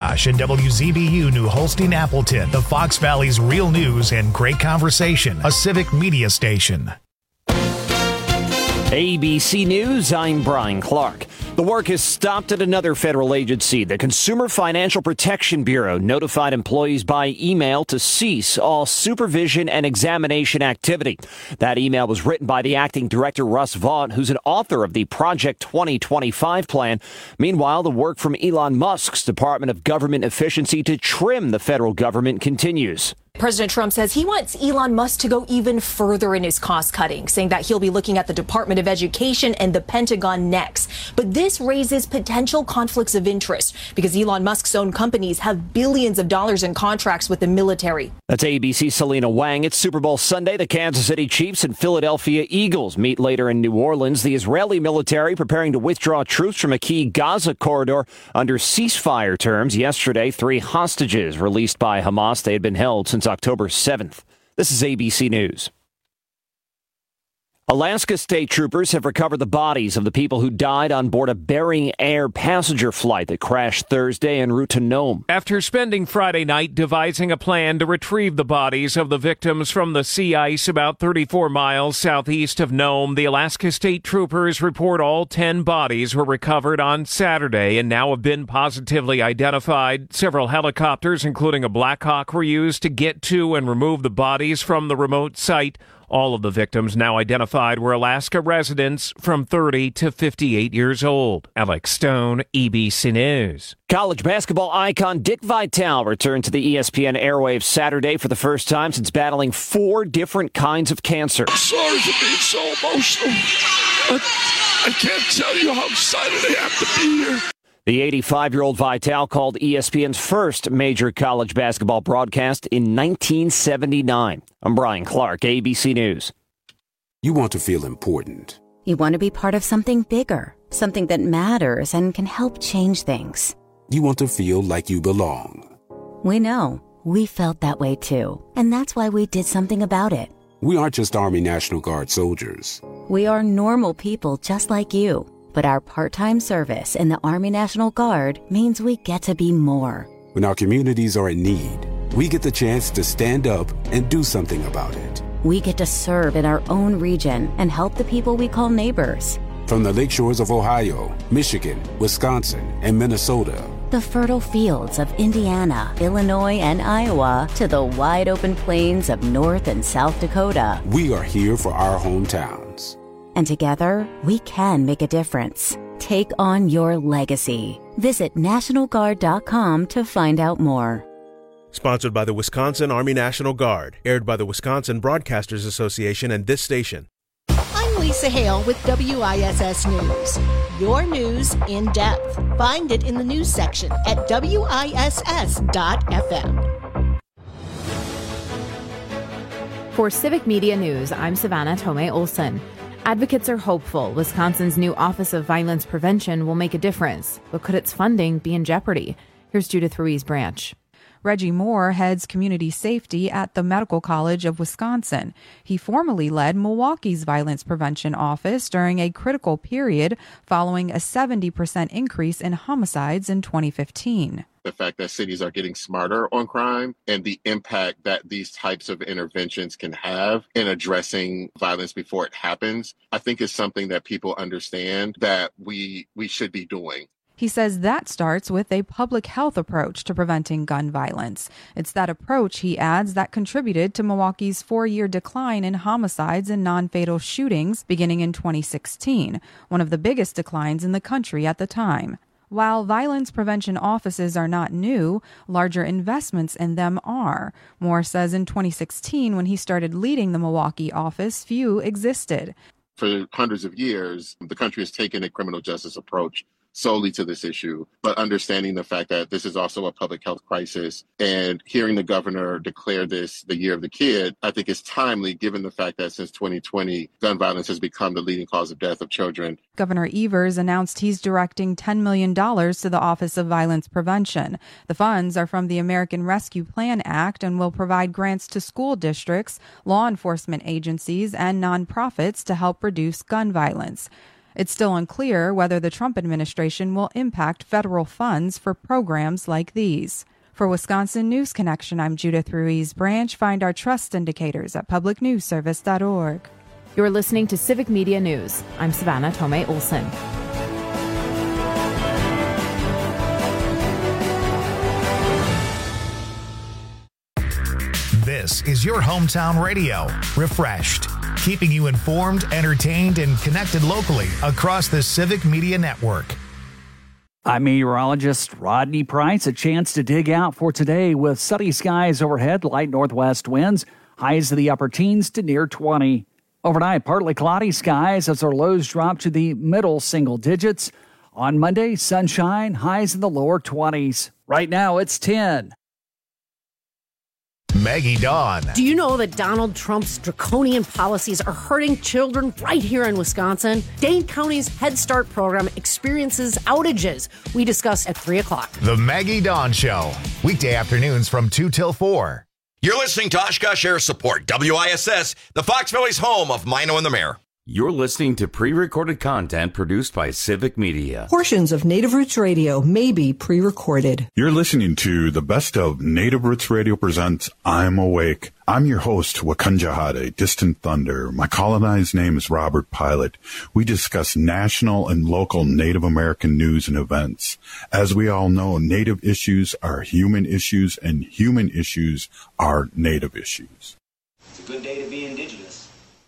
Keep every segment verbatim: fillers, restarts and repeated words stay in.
McIntosh and W Z B U New Holstein Appleton, the Fox Valley's real news and great conversation, a civic media station. A B C News, I'm Brian Clark. The work has stopped at another federal agency. The Consumer Financial Protection Bureau notified employees by email to cease all supervision and examination activity. That email was written by the acting director, Russ Vaught, who's an author of the Project twenty twenty-five plan. Meanwhile, the work from Elon Musk's Department of Government Efficiency to trim the federal government continues. President Trump says he wants Elon Musk to go even further in his cost cutting, saying that he'll be looking at the Department of Education and the Pentagon next. But this raises potential conflicts of interest because Elon Musk's own companies have billions of dollars in contracts with the military. That's A B C's Selena Wang. It's Super Bowl Sunday. The Kansas City Chiefs and Philadelphia Eagles meet later in New Orleans. The Israeli military preparing to withdraw troops from a key Gaza corridor under ceasefire terms. Yesterday, three hostages released by Hamas. They had been held since October seventh. This is A B C News. Alaska state troopers have recovered the bodies of the people who died on board a Bering Air passenger flight that crashed Thursday en route to Nome. After spending Friday night devising a plan to retrieve the bodies of the victims from the sea ice about thirty-four miles southeast of Nome, the Alaska state troopers report all ten bodies were recovered on Saturday and now have been positively identified. Several helicopters, including a Black Hawk, were used to get to and remove the bodies from the remote site. All of the victims now identified were Alaska residents from thirty to fifty-eight years old. Alex Stone, A B C News. College basketball icon Dick Vitale returned to the E S P N airwaves Saturday for the first time since battling four different kinds of cancer. Sorry for being so emotional. I, I can't tell you how excited I am to be here. The eighty-five-year-old Vitale called E S P N's first major college basketball broadcast in nineteen seventy-nine. I'm Brian Clark, A B C News. You want to feel important. You want to be part of something bigger, something that matters and can help change things. You want to feel like you belong. We know. We felt that way too. And that's why we did something about it. We aren't just Army National Guard soldiers. We are normal people just like you. But our part-time service in the Army National Guard means we get to be more. When our communities are in need, we get the chance to stand up and do something about it. We get to serve in our own region and help the people we call neighbors. From the lake shores of Ohio, Michigan, Wisconsin, and Minnesota. The fertile fields of Indiana, Illinois, and Iowa to the wide open plains of North and South Dakota. We are here for our hometowns. And together, we can make a difference. Take on your legacy. Visit National Guard dot com to find out more. Sponsored by the Wisconsin Army National Guard. Aired by the Wisconsin Broadcasters Association and this station. I'm Lisa Hale with W I S S News. Your news in depth. Find it in the news section at W I S S dot F M. For Civic Media News, I'm Savannah Tomei Olson. Advocates are hopeful Wisconsin's new Office of Violence Prevention will make a difference, but could its funding be in jeopardy? Here's Judith Ruiz-Branch. Reggie Moore heads community safety at the Medical College of Wisconsin. He formerly led Milwaukee's violence prevention office during a critical period following a seventy percent increase in homicides in twenty fifteen. The fact that cities are getting smarter on crime and the impact that these types of interventions can have in addressing violence before it happens, I think is something that people understand that we we should be doing. He says that starts with a public health approach to preventing gun violence. It's that approach, he adds, that contributed to Milwaukee's four-year decline in homicides and non-fatal shootings beginning in twenty sixteen, one of the biggest declines in the country at the time. While violence prevention offices are not new, larger investments in them are. Moore says in twenty sixteen, when he started leading the Milwaukee office, few existed. For hundreds of years, the country has taken a criminal justice approach solely to this issue, but understanding the fact that this is also a public health crisis and hearing the governor declare this the year of the kid, I think is timely given the fact that since twenty twenty, gun violence has become the leading cause of death of children. Governor Evers announced he's directing ten million dollars to the Office of Violence Prevention. The funds are from the American Rescue Plan Act and will provide grants to school districts, law enforcement agencies, and nonprofits to help reduce gun violence. It's still unclear whether the Trump administration will impact federal funds for programs like these. For Wisconsin News Connection, I'm Judith Ruiz Branch. Find our trust indicators at public news service dot org. You're listening to Civic Media News. I'm Savannah Tomei Olson. This is your hometown radio, Refreshed, keeping you informed, entertained, and connected locally across the Civic Media Network. I'm meteorologist Rodney Price. A chance to dig out for today with sunny skies overhead, light northwest winds, highs of the upper teens to near twenty. Overnight, partly cloudy skies as our lows drop to the middle single digits. On Monday, sunshine, highs in the lower twenties. Right now, it's ten. Maggie Dawn. Do you know that Donald Trump's draconian policies are hurting children right here in Wisconsin? Dane County's Head Start program experiences outages. We discuss at three o'clock. The Maggie Dawn Show, weekday afternoons from two till four. You're listening to Oshkosh Air Support, W I S S, the Fox Valley's home of Mino and the Mayor. You're listening to pre-recorded content produced by Civic Media. Portions of Native Roots Radio may be pre-recorded. You're listening to the best of Native Roots Radio presents I'm Awake. I'm your host, Wakanja Hade, Distant Thunder. My colonized name is Robert Pilot. We discuss national and local Native American news and events. As we all know, Native issues are human issues, and human issues are Native issues. It's a good day to be Indigenous.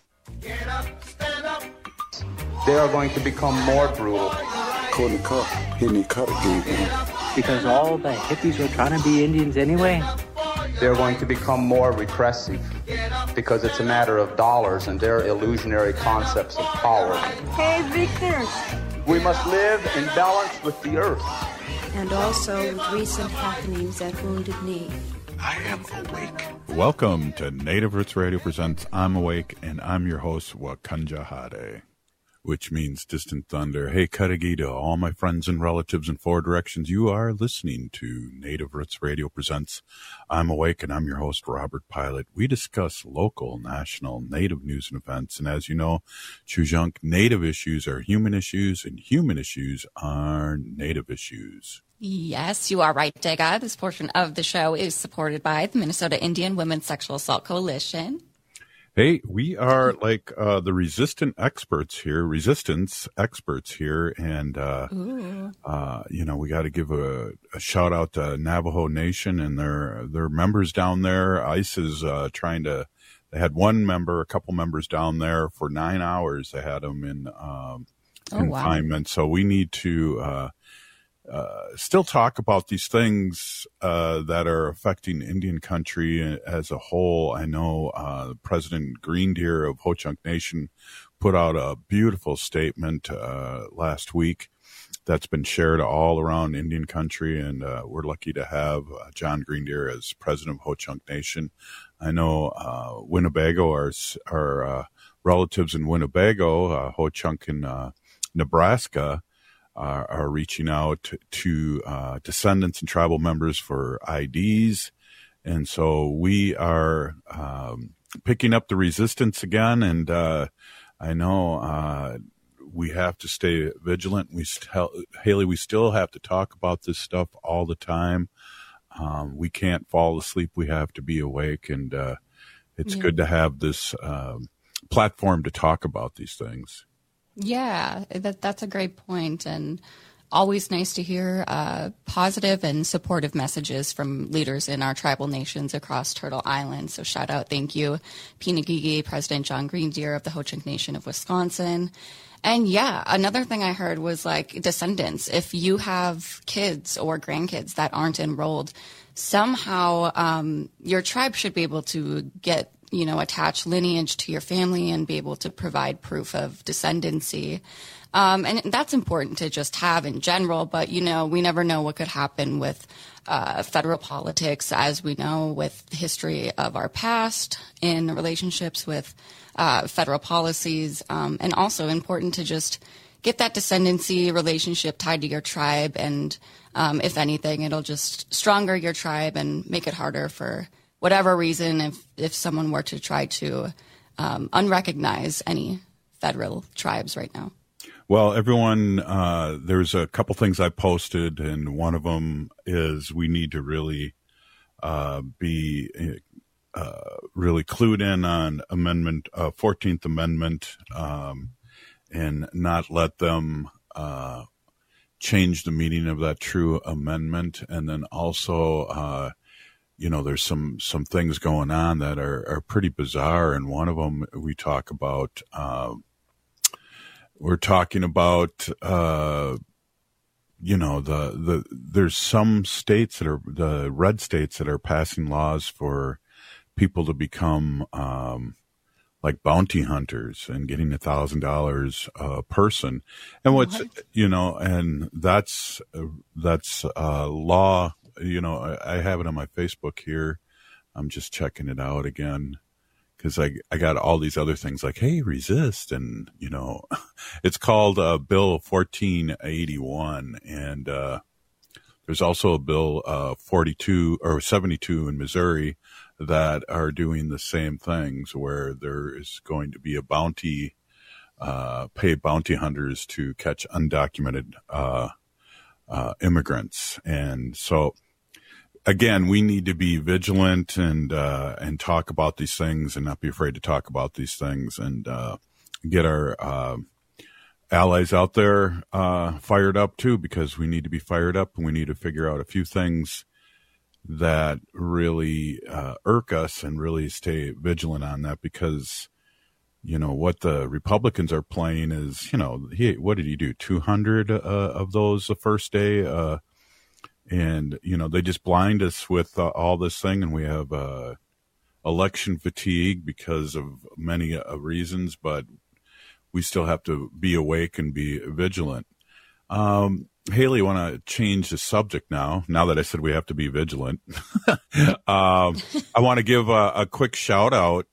Get up, stand up. They are going to become more brutal. Couldn't cut, hitting cut again. Because all the hippies were trying to be Indians anyway. They're going to become more repressive because it's a matter of dollars and their illusionary concepts of power. Hey, Victor. We must live in balance with the earth. And also with recent happenings at Wounded Knee. I am awake. Welcome to Native Roots Radio presents I'm Awake, and I'm your host, Wakanja Hade, which means Distant Thunder. Hey, Kadagi, to all my friends and relatives in four directions, you are listening to Native Roots Radio presents I'm Awake, and I'm your host, Robert Pilot. We discuss local, national, Native news and events, and as you know, Chujunk, Native issues are human issues, and human issues are Native issues. Yes, you are right, Dega. This portion of the show is supported by the Minnesota Indian Women's Sexual Assault Coalition. Hey, we are like uh, the resistant experts here, resistance experts here. And, uh, uh, you know, we got to give a, a shout out to Navajo Nation and their their members down there. ICE is uh, trying to, they had one member, a couple members down there for nine hours. They had them in um, oh, confinement. Wow. So we need to uh, uh, still talk about these things uh, that are affecting Indian country as a whole. I know uh, President Green Deer of Ho-Chunk Nation put out a beautiful statement uh, last week that's been shared all around Indian country, and uh, we're lucky to have uh, John Green Deer as president of Ho-Chunk Nation. I know uh, Winnebago, our, our uh, relatives in Winnebago, uh, Ho-Chunk in uh, Nebraska, Uh, are reaching out to uh, descendants and tribal members for I Ds. And so we are um, picking up the resistance again. And uh, I know uh, we have to stay vigilant. We st- Haley, we still have to talk about this stuff all the time. Um, we can't fall asleep. We have to be awake. And uh, it's yeah. good to have this um, platform to talk about these things. Yeah, that that's a great point, and always nice to hear uh, positive and supportive messages from leaders in our tribal nations across Turtle Island. So shout out, thank you, Pinagigi, President John Green Deer of the Ho-Chunk Nation of Wisconsin. And yeah, another thing I heard was like descendants. If you have kids or grandkids that aren't enrolled, somehow um, your tribe should be able to get you know, attach lineage to your family and be able to provide proof of descendancy. Um, and that's important to just have in general, but, you know, we never know what could happen with uh, federal politics, as we know, with the history of our past in relationships with uh, federal policies, um, and also important to just get that descendancy relationship tied to your tribe. And um, if anything, it'll just stronger your tribe and make it harder for whatever reason, if, if someone were to try to um, unrecognize any federal tribes right now. Well, everyone, uh, there's a couple things I posted, and one of them is we need to really uh, be uh, really clued in on Amendment, uh, fourteenth Amendment, um, and not let them uh, change the meaning of that true amendment. And then also, uh, you know, there's some, some things going on that are, are pretty bizarre. And one of them we talk about, uh, we're talking about, uh, you know, the, the, there's some states that are the red states that are passing laws for people to become, um, like bounty hunters and getting a thousand dollars a person. And what's, what? you know, and that's, that's, uh, law, you know, I, I have it on my Facebook here. I'm just checking it out again because I, I got all these other things like, hey, resist. And, you know, it's called, uh, Bill fourteen eighty-one. And, uh, there's also a bill, uh, forty-two or seventy-two in Missouri that are doing the same things where there is going to be a bounty, uh, pay bounty hunters to catch undocumented, uh, uh, immigrants. And so again, we need to be vigilant and, uh, and talk about these things and not be afraid to talk about these things and, uh, get our, uh, allies out there, uh, fired up too, because we need to be fired up and we need to figure out a few things that really uh, irk us and really stay vigilant on that because, you know, what the Republicans are playing is, you know, he, what did he do? two hundred uh, of those the first day. Uh, and, you know, they just blind us with uh, all this thing. And we have uh, election fatigue because of many uh, reasons, but we still have to be awake and be vigilant. Um, Haley, I want to change the subject now, now that I said we have to be vigilant. um, I want to give a, a quick shout out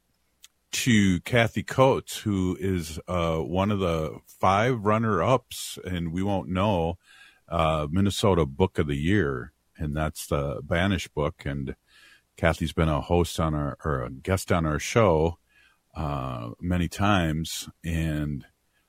to Kathy Coates, who is uh, one of the five runner-ups, and we won't know, uh, Minnesota Book of the Year, and that's the Banish book. And Kathy's been a host on our, or a guest on our show uh, many times, and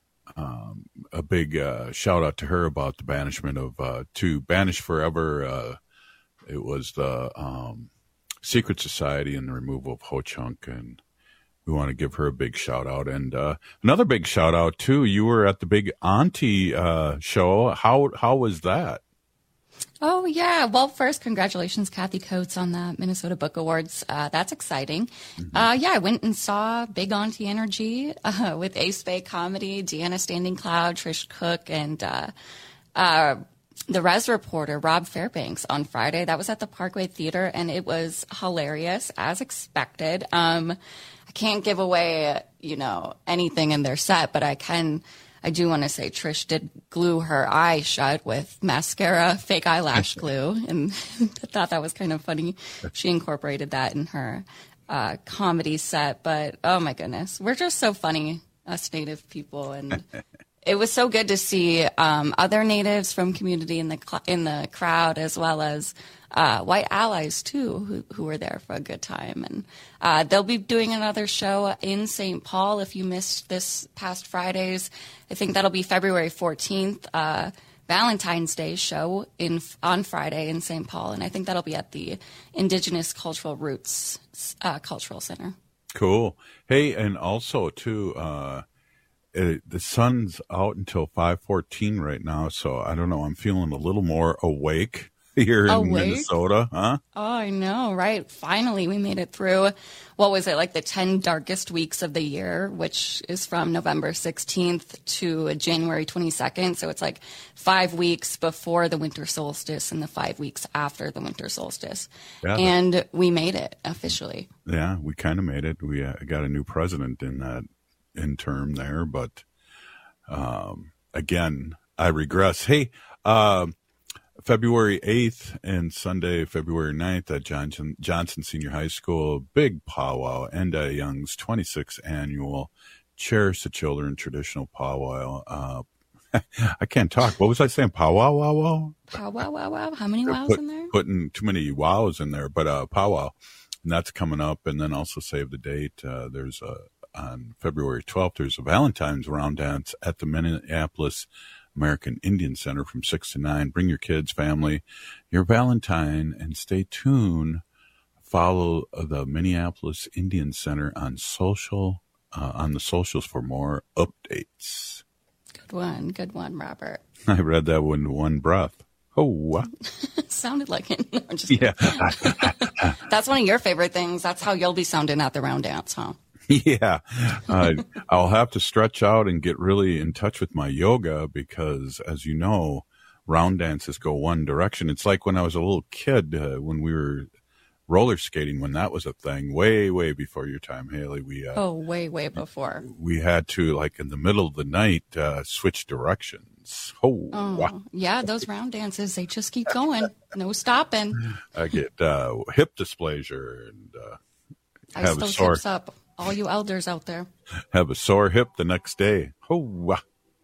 Um, a big uh, shout out to her about the banishment of uh, to Banish Forever. Uh, it was the um, Secret Society and the removal of Ho Chunk, and we want to give her a big shout out. And uh, another big shout out too. You were at the big Auntie uh, show. How how was that? Oh, yeah. Well, first, congratulations, Kathy Coates, on the Minnesota Book Awards. Uh, that's exciting. Mm-hmm. Uh, yeah, I went and saw Big Auntie Energy uh, with Ace Bay Comedy, Deanna Standing Cloud, Trish Cook, and uh, uh, the Res reporter, Rob Fairbanks, on Friday. That was at the Parkway Theater, and it was hilarious, as expected. Um, I can't give away, you know, anything in their set, but I can... I do want to say Trish did glue her eye shut with mascara, fake eyelash glue, and I thought that was kind of funny. She incorporated that in her uh, comedy set. But, oh, my goodness, we're just so funny, us Native people. And it was so good to see um, other Natives from community in the cl- in the crowd, as well as uh, white allies, too, who, who were there for a good time. And uh, they'll be doing another show in Saint Paul if you missed this past Friday's. I think that'll be February fourteenth, uh, Valentine's Day show in on Friday in Saint Paul. And I think that'll be at the Indigenous Cultural Roots uh, Cultural Center. Cool. Hey, and also, too, uh, it, the sun's out until five fourteen right now, so I don't know. I'm feeling a little more awake here in awake? Minnesota, huh? Oh, I know, right? Finally, we made it through, what was it, like the ten darkest weeks of the year, which is from November sixteenth to January twenty-second. So it's like five weeks before the winter solstice and the five weeks after the winter solstice. Yeah, and that, we made it officially. Yeah, we kind of made it. We uh, got a new president in that in term there, but um, again, I regress. Hey, uh, February eighth and Sunday, February ninth at Johnson, Johnson Senior High School, big powwow, Enda Young's twenty-sixth annual Cherish the Children traditional powwow. Uh, I can't talk. What was I saying? Powwow, wow, wow? Powwow, wow, wow. How many wows Put, in there? Putting too many wows in there, but uh, powwow. And that's coming up. And then also save the date. Uh, there's a, on February twelfth, there's a Valentine's round dance at the Minneapolis American Indian Center from six to nine. Bring your kids, family, your Valentine, and stay tuned. Follow the Minneapolis Indian Center on social, uh, on the socials for more updates. Good one. Good one, Robert. I read that one in one breath. Oh, what? Sounded like it. No, I'm just yeah. That's one of your favorite things. That's how you'll be sounding at the round dance, huh? Yeah. Uh, I'll have to stretch out and get really in touch with my yoga because, as you know, round dances go one direction. It's like when I was a little kid, uh, when we were roller skating, when that was a thing, way, way before your time, Haley. We uh, Oh, way, way before. We had to, like, in the middle of the night, uh, switch directions. Oh, oh wow. Yeah, those round dances, they just keep going. No stopping. I get uh, hip dysplasia and uh, Ice have a those sore, hips up, all you elders out there. have a sore hip the next day. Oh, wow.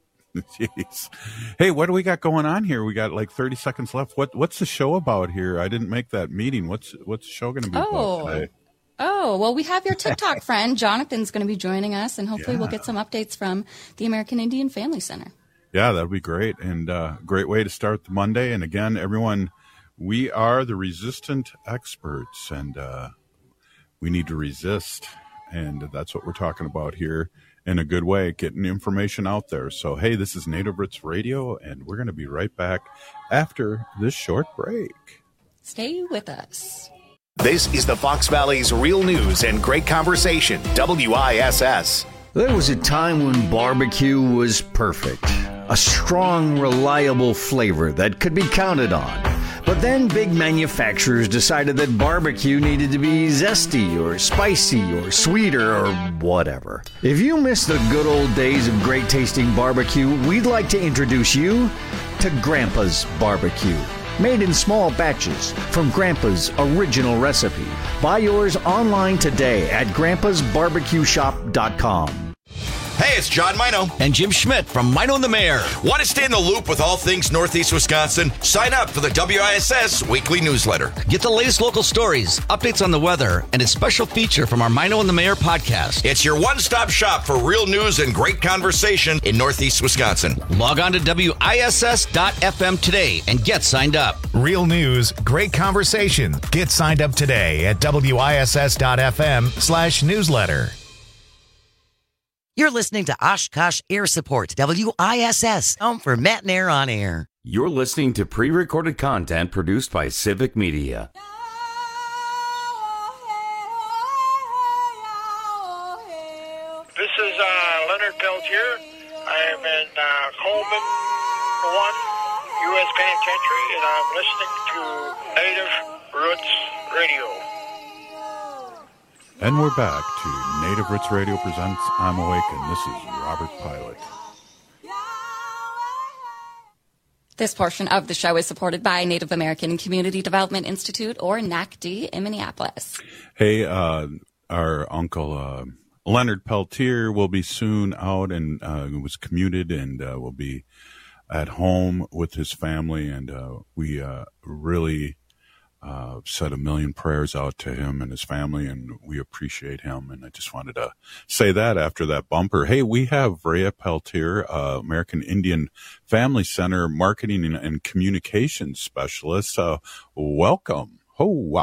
Jeez. Hey, what do we got going on here? We got like thirty seconds left. What What's the show about here? I didn't make that meeting. What's What's the show going to be oh. about today? Oh, well, we have your TikTok friend. Jonathan's going to be joining us, and hopefully Yeah. we'll get some updates from the American Indian Family Center. Yeah, that'd be great. And uh, great way to start the Monday. And again, everyone, we are the resistant experts, and uh, we need to resist. And that's what we're talking about here in a good way, getting information out there. So, hey, this is Native Roots Radio, and we're going to be right back after this short break. Stay with us. This is the Fox Valley's Real News and Great Conversation, W I S S. There was a time when barbecue was perfect. A strong, reliable flavor that could be counted on. But then big manufacturers decided that barbecue needed to be zesty or spicy or sweeter or whatever. If you miss the good old days of great tasting barbecue, we'd like to introduce you to Grandpa's Barbecue. Made in small batches from Grandpa's original recipe. Buy yours online today at grandpas barbecue shop dot com. Hey, it's John Mino. And Jim Schmidt from Mino and the Mayor. Want to stay in the loop with all things Northeast Wisconsin? Sign up for the W I S S weekly newsletter. Get the latest local stories, updates on the weather, and a special feature from our Mino and the Mayor podcast. It's your one-stop shop for real news and great conversation in Northeast Wisconsin. Log on to W I S S dot F M today and get signed up. Real news, great conversation. Get signed up today at W I S S dot F M slash newsletter. You're listening to Oshkosh Air Support, W I S S, home for Matt and Air on Air. You're listening to pre-recorded content produced by Civic Media. This is uh, Leonard Peltier. I am in uh, Coleman one U S Penitentiary, and I'm listening to Native Roots Radio. And we're back to Native Roots Radio presents I'm Awake, and this is Robert Pilot. This portion of the show is supported by Native American Community Development Institute, or N A C D, in Minneapolis. Hey, uh, our uncle uh, Leonard Peltier will be soon out and uh, was commuted and uh, will be at home with his family, and uh, we uh, really uh, said a million prayers out to him and his family, and we appreciate him. And I just wanted to say that after that bumper. Hey, we have Rhea Peltier, uh, American Indian Family Center Marketing and, and Communications Specialist. Uh, welcome. Hoa.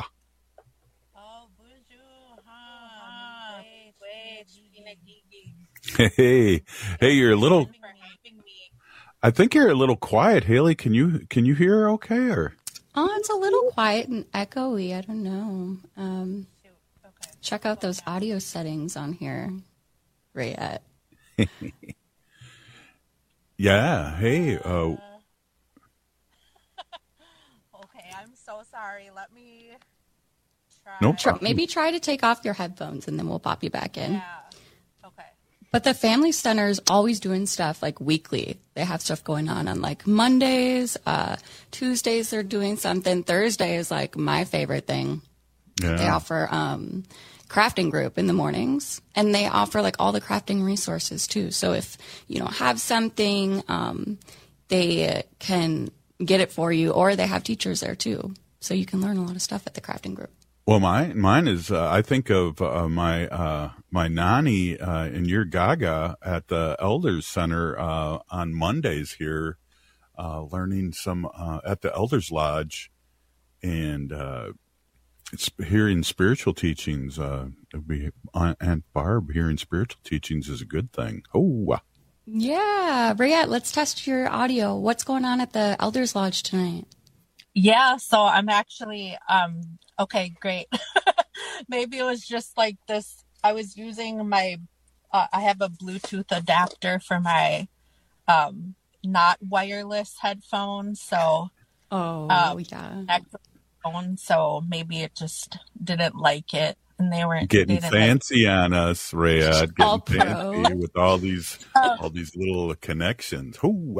Hey, hey, you're a little, I think you're a little quiet, Haley. Can you, can you hear her okay, or? Oh, it's a little quiet and echoey. I don't know. Um, check out those audio settings on here, Rayette. Yeah. Hey. Uh, okay, I'm so sorry. Let me try. No Try, problem. maybe try to take off your headphones, and then we'll pop you back in. Yeah. Okay. But the Family Center is always doing stuff like weekly. They have stuff going on on like Mondays, uh, Tuesdays they're doing something. Thursday is like my favorite thing. Yeah. They offer um, crafting group in the mornings, and they offer like all the crafting resources too. So if you don't have something, um, they can get it for you, or they have teachers there too. So you can learn a lot of stuff at the crafting group. Well, mine, mine is, uh, I think of uh, my uh, my nanny uh, in your Gaga at the Elders Center uh, on Mondays here, uh, learning some uh, at the Elders Lodge, and uh, it's hearing spiritual teachings. Uh, it'd be Aunt Barb hearing spiritual teachings is a good thing. Oh, Yeah, Rayette, let's test your audio. What's going on at the Elders Lodge tonight? Yeah, so I'm actually, um, okay, great. Maybe it was just like this. I was using my, uh, I have a Bluetooth adapter for my um, not wireless headphones. So, oh, um, yeah. Phone, so maybe it just didn't like it. And they weren't getting they fancy like, on us, Rhea. Getting all fancy pro. with all these uh, all these little connections. Ooh.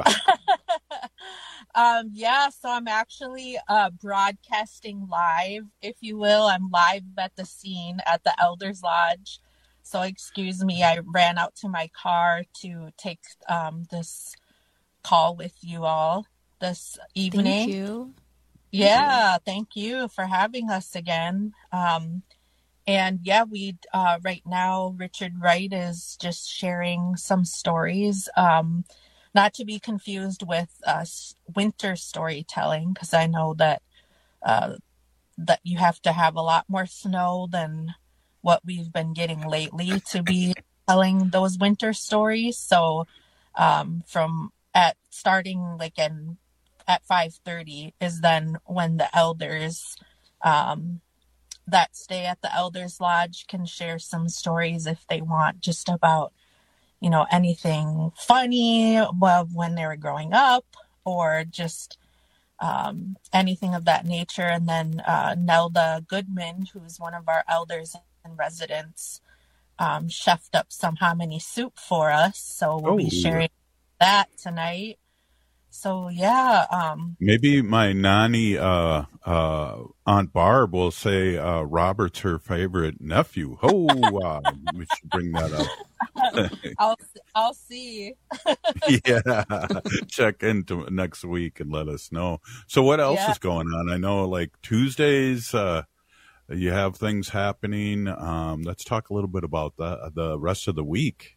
um, yeah, so I'm actually uh, broadcasting live, if you will. I'm live at the scene at the Elders Lodge. So excuse me, I ran out to my car to take um, this call with you all this evening. Thank you. Yeah, thank you for having us again. Um, And yeah, we uh, right now, Richard Wright is just sharing some stories, um, not to be confused with uh, winter storytelling, because I know that uh, that you have to have a lot more snow than what we've been getting lately to be telling those winter stories. So um, from at starting like in at five thirty is then when the elders um, that stay at the Elders Lodge can share some stories if they want, just about, you know, anything funny well, when they were growing up, or just um, anything of that nature. And then uh, Nelda Goodman, who's one of our elders in residence, um, chefed up some hominy soup for us. So we'll oh. be sharing that tonight. So yeah, um, maybe my nanny, uh, uh, Aunt Barb will say uh, Robert's her favorite nephew. Oh, uh, we should bring that up. I'll I'll see. Yeah, check into next week and let us know. So what else yeah. is going on? I know, like Tuesdays, uh, you have things happening. Um, let's talk a little bit about the the rest of the week.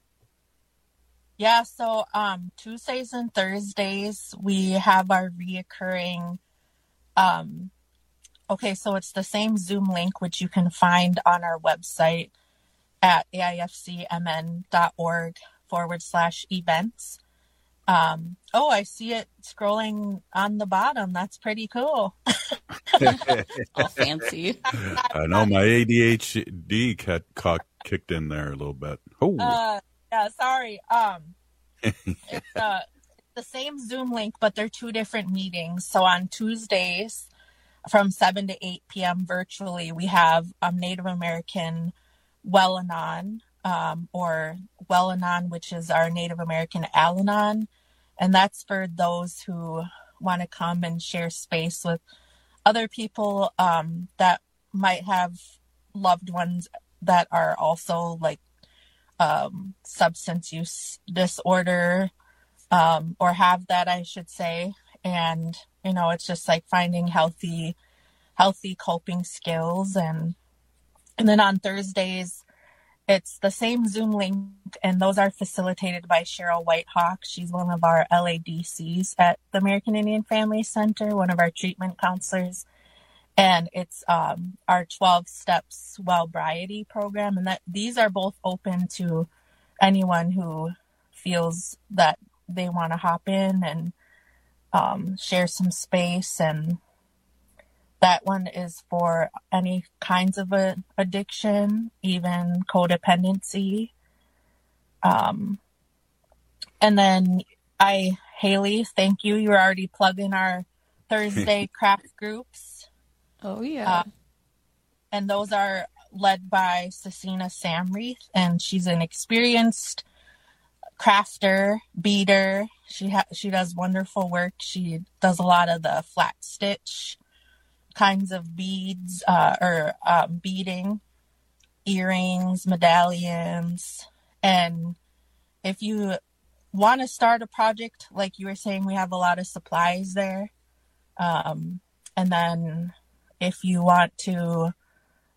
Yeah, so um, Tuesdays and Thursdays, we have our reoccurring, um, okay, so it's the same Zoom link, which you can find on our website at aifcmn.org forward slash events. Um, oh, I see it scrolling on the bottom. That's pretty cool. All fancy. I know my A D H D got, got kicked in there a little bit. Oh. Uh, Yeah, sorry. Um, it's uh, the same Zoom link, but they're two different meetings. So on Tuesdays from seven to eight p.m. virtually, we have um, Native American Well-Anon, um, or Well-Anon, which is our Native American Al-Anon. And that's for those who want to come and share space with other people um, that might have loved ones that are also like Um, substance use disorder, um, or have that, I should say. And, you know, it's just like finding healthy, healthy coping skills. And, and then on Thursdays, it's the same Zoom link, and those are facilitated by Cheryl Whitehawk. She's one of our L A D Cs at the American Indian Family Center, one of our treatment counselors. And it's um, our twelve Steps Wellbriety program. And that these are both open to anyone who feels that they want to hop in and um, share some space. And that one is for any kinds of a addiction, even codependency. Um, and then I, Haley, thank you. You're already plugging our Thursday craft groups. Oh, yeah. Uh, and those are led by Cecina Samreath, and she's an experienced crafter, beater. She ha- she does wonderful work. She does a lot of the flat stitch kinds of beads, uh, or um, beading, earrings, medallions. And if you want to start a project, like you were saying, we have a lot of supplies there. Um, and then if you want to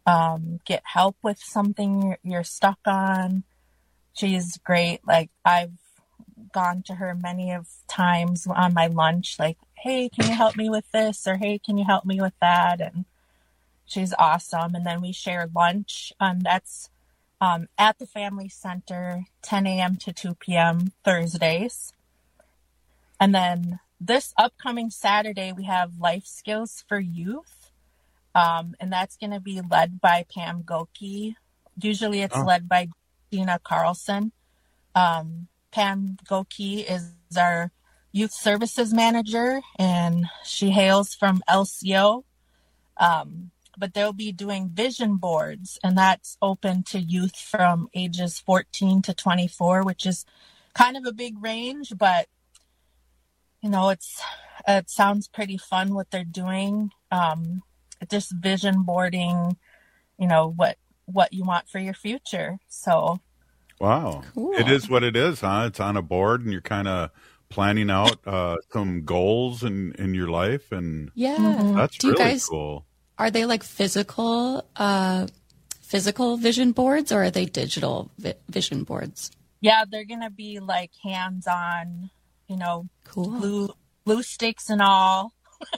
um, get help with something you're, you're stuck on. She's great. Like, I've gone to her many of times on my lunch, like, hey, can you help me with this? Or, hey, can you help me with that? And she's awesome. And then we share lunch. Um, that's um, at the Family Center, ten a.m. to two p.m. Thursdays. And then this upcoming Saturday, we have Life Skills for Youth. Um, and that's going to be led by Pam Goki. Usually it's oh. led by Dina Carlson. Um, Pam Goki is our youth services manager, and she hails from L C O. Um, but they'll be doing vision boards, and that's open to youth from ages fourteen to twenty-four, which is kind of a big range, but you know, it's it sounds pretty fun what they're doing. Um, just vision boarding, you know, what what you want for your future. So, wow, cool. It is what it is, huh? It's on a board, and you're kind of planning out uh, some goals in, in your life, and yeah, that's Do really you guys, cool. Are they like physical, uh, physical vision boards, or are they digital vi- vision boards? Yeah, they're gonna be like hands-on, you know, cool. glue, glue sticks and all,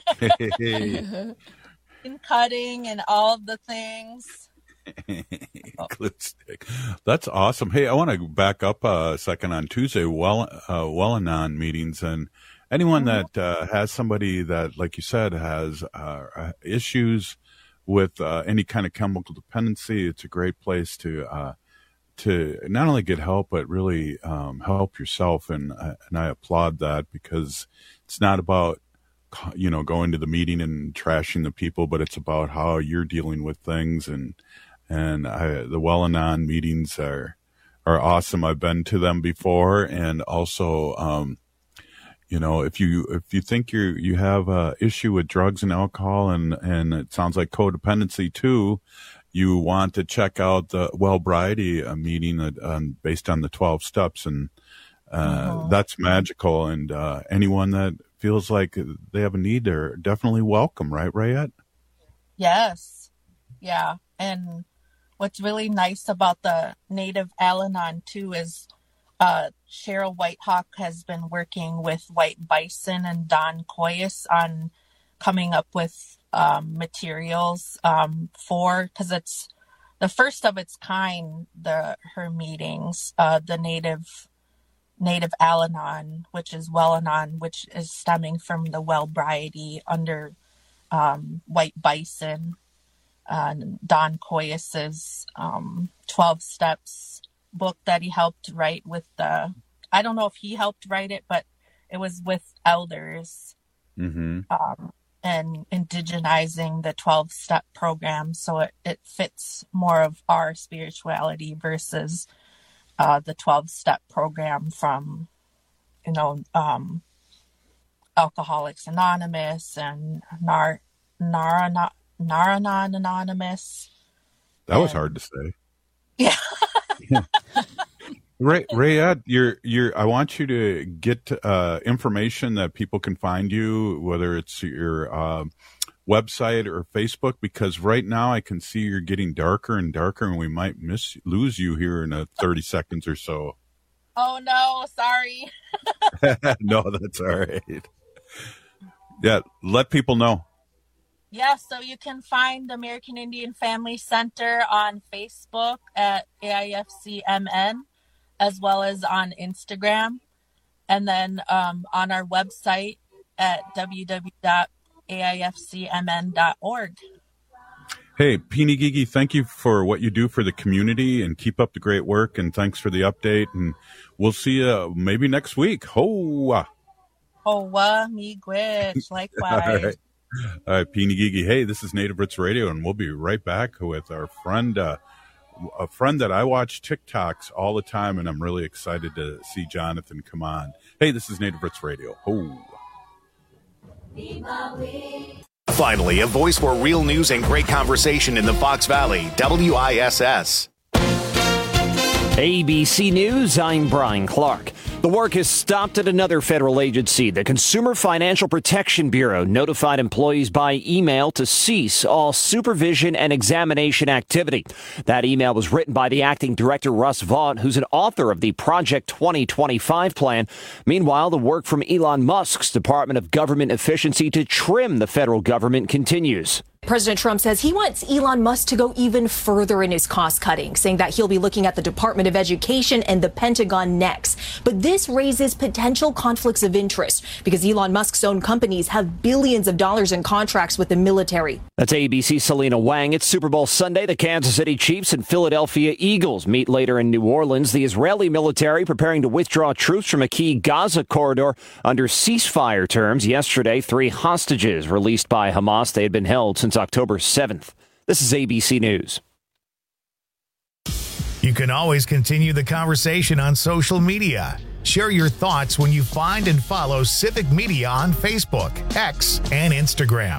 and cutting and all of the things. Glue stick. That's awesome. Hey, I want to back up a second on Tuesday, well, uh, Well-Anon meetings, and anyone mm-hmm. that uh, has somebody that, like you said, has uh, issues with uh, any kind of chemical dependency, it's a great place to uh, to not only get help, but really um, help yourself. And uh, and I applaud that, because it's not about, you know, going to the meeting and trashing the people, but it's about how you're dealing with things. And and I, the Well-Anon meetings are are awesome. I've been to them before, and also, um, you know, if you if you think you you have a issue with drugs and alcohol, and and it sounds like codependency too, you want to check out the Wellbriety uh, meeting uh, um, based on the twelve steps, and uh, oh. that's magical. And uh, anyone that feels like they have a need, they're definitely welcome, right, Rayette? Yes. Yeah. And what's really nice about the Native Al-Anon too is uh, Cheryl Whitehawk has been working with White Bison and Don Coyes on coming up with um, materials um, for, because it's the first of its kind, the her meetings, uh, the Native Native Al-Anon, which is Well-Anon, which is stemming from the Wellbriety under um, White Bison. Uh, Don Coyes's um, twelve Steps book that he helped write with the, I don't know if he helped write it, but it was with elders mm-hmm. um, and indigenizing the twelve Step program. So it, it fits more of our spirituality versus uh, the twelve Step program from, you know, um, Alcoholics Anonymous and Nar Narana. Naranon Anonymous. That was and, hard to say. Yeah. yeah. Ray, Rayette, you're, you're, I want you to get uh, information that people can find you, whether it's your uh, website or Facebook, because right now I can see you're getting darker and darker, and we might miss lose you here in a thirty seconds or so. Oh, no, sorry. No, that's all right. Yeah, let people know. Yeah, so you can find the American Indian Family Center on Facebook at A I F C M N, as well as on Instagram, and then um, on our website at w w w dot a i f c m n dot org. Hey, Peenie Gigi, thank you for what you do for the community, and keep up the great work, and thanks for the update, and we'll see you maybe next week. Hoa! Hoa, miigwech, likewise. All right. All right, Peenie Gigi. Hey, this is Native Roots Radio, and we'll be right back with our friend, uh, a friend that I watch TikToks all the time, and I'm really excited to see Jonathan come on. Hey, this is Native Roots Radio. Ho. Finally, a voice for real news and great conversation in the Fox Valley, W I S S. A B C News, I'm Brian Clark. The work has stopped at another federal agency. The Consumer Financial Protection Bureau notified employees by email to cease all supervision and examination activity. That email was written by the acting director, Russ Vaught, who's an author of the Project twenty twenty-five plan. Meanwhile, the work from Elon Musk's Department of Government Efficiency to trim the federal government continues. President Trump says he wants Elon Musk to go even further in his cost cutting, saying that he'll be looking at the Department of Education and the Pentagon next. But this raises potential conflicts of interest because Elon Musk's own companies have billions of dollars in contracts with the military. That's A B C's Selena Wang. It's Super Bowl Sunday. The Kansas City Chiefs and Philadelphia Eagles meet later in New Orleans. The Israeli military preparing to withdraw troops from a key Gaza corridor under ceasefire terms. Yesterday, three hostages released by Hamas. They had been held since October seventh. This is A B C News. You can always continue the conversation on social media. Share your thoughts when you find and follow Civic Media on Facebook, X, and Instagram.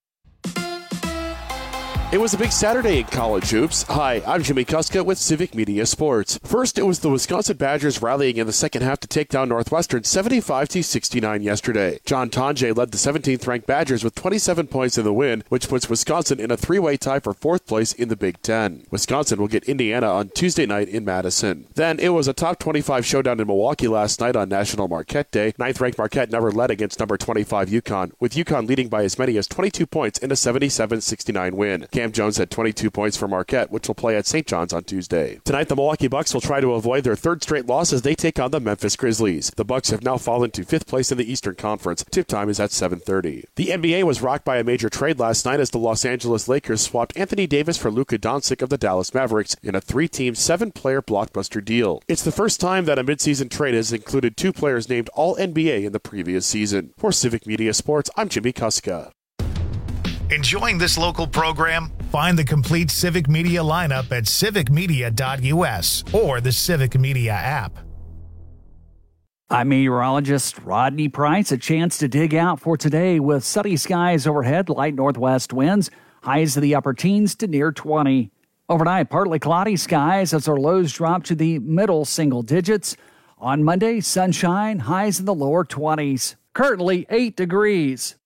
It was a big Saturday in college hoops. Hi, I'm Jimmy Kuska with Civic Media Sports. First, it was the Wisconsin Badgers rallying in the second half to take down Northwestern seventy-five to sixty-nine yesterday. John Tonje led the seventeenth-ranked Badgers with twenty-seven points in the win, which puts Wisconsin in a three-way tie for fourth place in the Big Ten. Wisconsin will get Indiana on Tuesday night in Madison. Then, it was a top twenty-five showdown in Milwaukee last night on National Marquette Day. Ninth-ranked Marquette never led against number twenty-five UConn, with UConn leading by as many as twenty-two points in a seventy-seven sixty-nine win. Cam Jones had twenty-two points for Marquette, which will play at Saint John's on Tuesday. Tonight, the Milwaukee Bucks will try to avoid their third straight loss as they take on the Memphis Grizzlies. The Bucks have now fallen to fifth place in the Eastern Conference. Tip time is at seven thirty. The N B A was rocked by a major trade last night as the Los Angeles Lakers swapped Anthony Davis for Luka Doncic of the Dallas Mavericks in a three-team, seven-player blockbuster deal. It's the first time that a midseason trade has included two players named All N B A in the previous season. For Civic Media Sports, I'm Jimmy Kuska. Enjoying this local program? Find the complete Civic Media lineup at civic media dot u s or the Civic Media app. I'm meteorologist Rodney Price. A chance to dig out for today with sunny skies overhead, light northwest winds, highs to the upper teens to near twenty. Overnight, partly cloudy skies as our lows drop to the middle single digits. On Monday, sunshine, highs in the lower twenties. Currently eight degrees.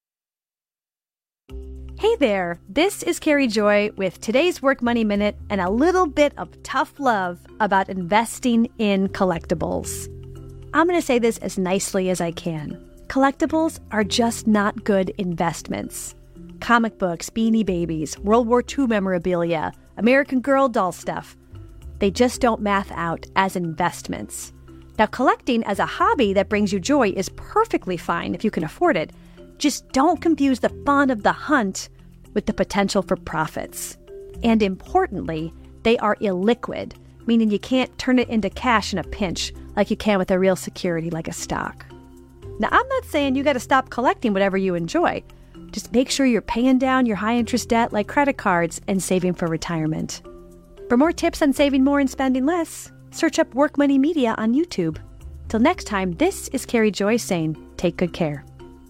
Hey there, this is Carrie Joy with today's Work Money Minute and a little bit of tough love about investing in collectibles. I'm going to say this as nicely as I can. Collectibles are just not good investments. Comic books, Beanie Babies, World War Two memorabilia, American Girl doll stuff. They just don't math out as investments. Now, collecting as a hobby that brings you joy is perfectly fine if you can afford it. Just don't confuse the fun of the hunt with the potential for profits. And importantly, they are illiquid, meaning you can't turn it into cash in a pinch like you can with a real security like a stock. Now, I'm not saying you got to stop collecting whatever you enjoy. Just make sure you're paying down your high-interest debt like credit cards and saving for retirement. For more tips on saving more and spending less, search up Work Money Media on YouTube. Till next time, this is Carrie Joy saying, take good care.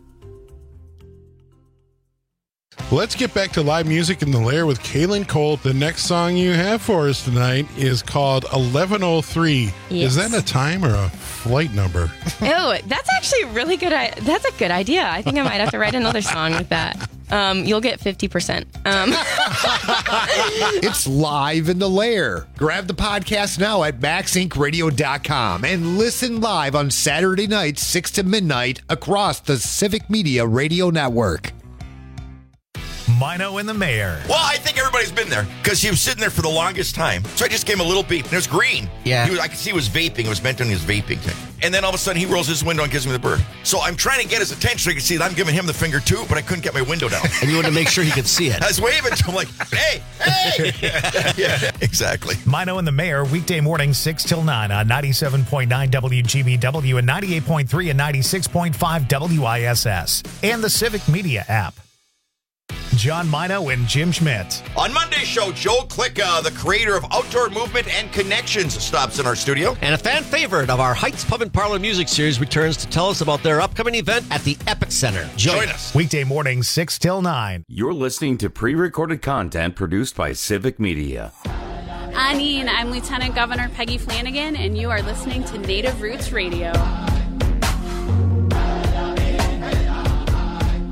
Let's get back to live music in the Lair with Kaylin Cole. The next song you have for us tonight is called eleven oh three. Yes. Is that a time or a flight number? Oh, that's actually a really good. I- that's a good idea. I think I might have to write another song with that. Um, you'll get fifty percent. Um. It's live in the Lair. Grab the podcast now at max inc radio dot com and listen live on Saturday nights, six to midnight, across the Civic Media Radio Network. Mino and the Mayor. Well, I think everybody's been there because he was sitting there for the longest time. So I just gave him a little beep, and it was green. Yeah. He was, I could see he was vaping. It was meant on his vaping thing. And then all of a sudden, he rolls his window and gives me the bird. So I'm trying to get his attention so he can see that I'm giving him the finger too, but I couldn't get my window down. And you wanted to make sure he could see it. I was waving to him like, hey, hey. Yeah, exactly. Mino and the Mayor, weekday morning, six till nine on ninety-seven point nine W G B W and ninety-eight point three and ninety-six point five W I S S. And the Civic Media app. John Mino and Jim Schmidt. On Monday's show, Joe Klicka, the creator of Outdoor Movement and Connections, stops in our studio. And a fan favorite of our Heights Pub and Parlor Music Series returns to tell us about their upcoming event at the Epic Center. Join, Join us. Weekday morning, six till nine. You're listening to pre-recorded content produced by Civic Media. Anine, I'm Lieutenant Governor Peggy Flanagan, and you are listening to Native Roots Radio.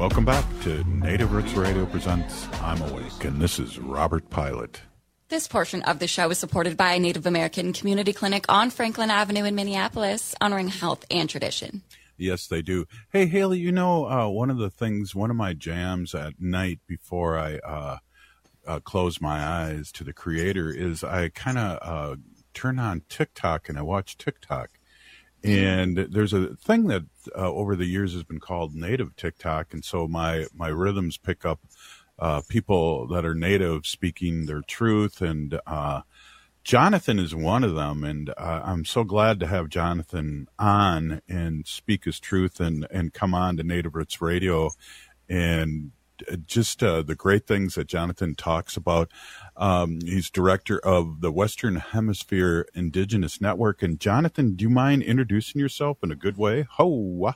Welcome back to Native Roots Radio presents I'm Awake, and this is Robert Pilot. This portion of the show is supported by Native American Community Clinic on Franklin Avenue in Minneapolis, honoring health and tradition. Yes, they do. Hey, Haley, you know, uh, one of the things, one of my jams at night before I uh, uh, close my eyes to the Creator is I kind of uh, turn on TikTok and I watch TikTok. And there's a thing that uh, over the years has been called native TikTok. And so my, my rhythms pick up uh, people that are native speaking their truth. And uh, Jonathan is one of them. And uh, I'm so glad to have Jonathan on and speak his truth and, and come on to Native Roots Radio and just uh, the great things that Jonathan talks about. Um, he's director of the Western Hemisphere Indigenous Network. And Jonathan, do you mind introducing yourself in a good way? Ho!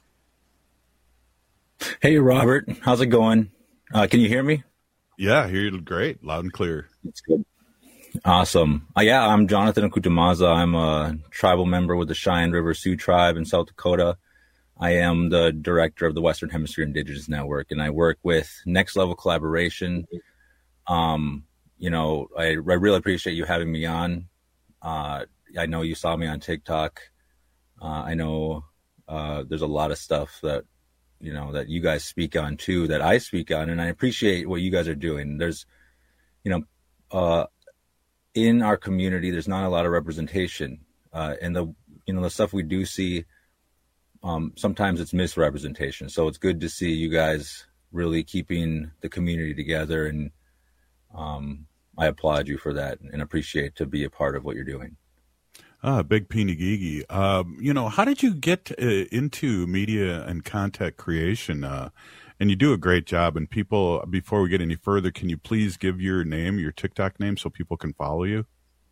Hey, Robert. How's it going? Uh, can you hear me? Yeah, I hear you great. Loud and clear. That's good. Awesome. Uh, yeah, I'm Jonathan Akutamaza. I'm a tribal member with the Cheyenne River Sioux Tribe in South Dakota. I am the director of the Western Hemisphere Indigenous Network, and I work with Next Level Collaboration. Um, you know, I, I really appreciate you having me on. Uh, I know you saw me on TikTok. Uh, I know uh, there's a lot of stuff that, you know, that you guys speak on too, that I speak on, and I appreciate what you guys are doing. There's, you know, uh, in our community, there's not a lot of representation, uh, and the, you know, the stuff we do see, Um, sometimes it's misrepresentation. So it's good to see you guys really keeping the community together. And um, I applaud you for that and appreciate to be a part of what you're doing. Ah, Big Pinigigi. Um, you know, how did you get uh, into media and content creation? Uh, and you do a great job. And people, before we get any further, can you please give your name, your TikTok name, so people can follow you?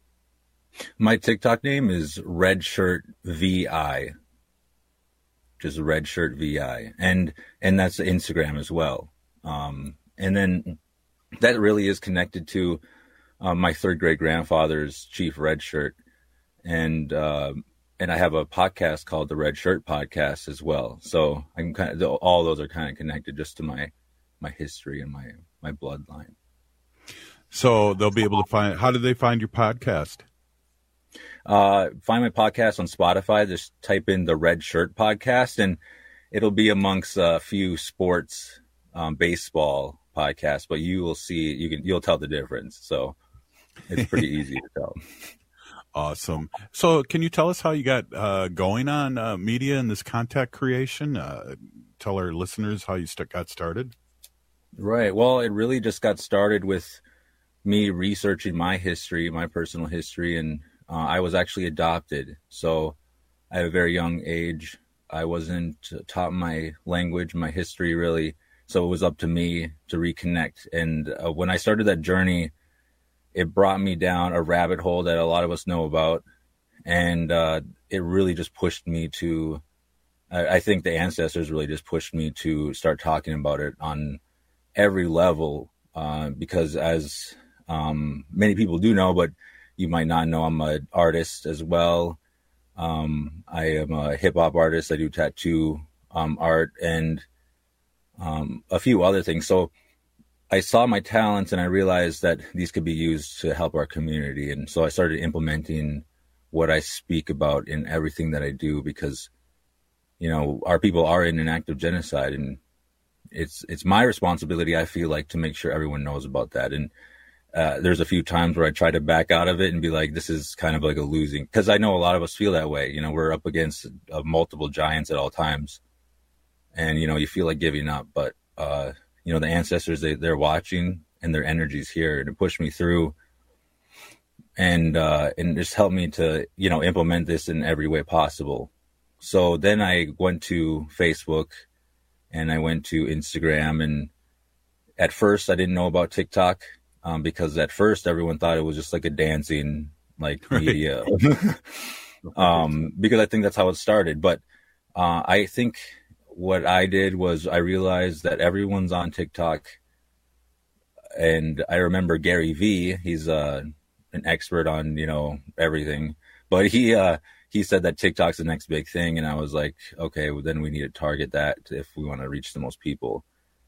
My TikTok name is Redshirt V I. Just Red Shirt V I, and and that's Instagram as well. Um, and then that really is connected to uh, my third great grandfather's Chief Red Shirt, and uh, and I have a podcast called the Red Shirt Podcast as well. So I can kind of, all those are kind of connected just to my my history and my my bloodline. So they'll be able to find. How do they find your podcast? Uh, find my podcast on Spotify. Just type in the Red Shirt Podcast, and it'll be amongst a few sports, um, baseball podcasts. But you will see, you can, you'll tell the difference. So it's pretty easy to tell. Awesome. So, can you tell us how you got uh, going on uh, media and this content creation? Uh, tell our listeners how you st- got started. Right. Well, it really just got started with me researching my history, my personal history, and Uh, I was actually adopted, so at a very young age, I wasn't taught my language, my history really, so it was up to me to reconnect. And uh, when I started that journey, it brought me down a rabbit hole that a lot of us know about, and uh, it really just pushed me to, I, I think the ancestors really just pushed me to start talking about it on every level, uh, because as um, many people do know, but you might not know, I'm an artist as well. Um, I am a hip hop artist. I do tattoo um, art and um, a few other things. So I saw my talents and I realized that these could be used to help our community. And so I started implementing what I speak about in everything that I do, because, you know, our people are in an act of genocide, and it's, it's my responsibility, I feel like, to make sure everyone knows about that. And Uh, there's a few times where I try to back out of it and be like, this is kind of like a losing, because I know a lot of us feel that way. You know, we're up against uh, multiple giants at all times, and, you know, you feel like giving up, but, uh, you know, the ancestors, they, they're watching, and their energy's here to push me through and, uh, and just help me to, you know, implement this in every way possible. So then I went to Facebook and I went to Instagram, and at first I didn't know about TikTok. Um, because at first everyone thought it was just like a dancing like media, um, because I think that's how it started. But uh, I think what I did was I realized that everyone's on TikTok, and I remember Gary Vee. He's uh, an expert on, you know, everything, but he uh, he said that TikTok's the next big thing, and I was like, okay, well, then we need to target that if we want to reach the most people.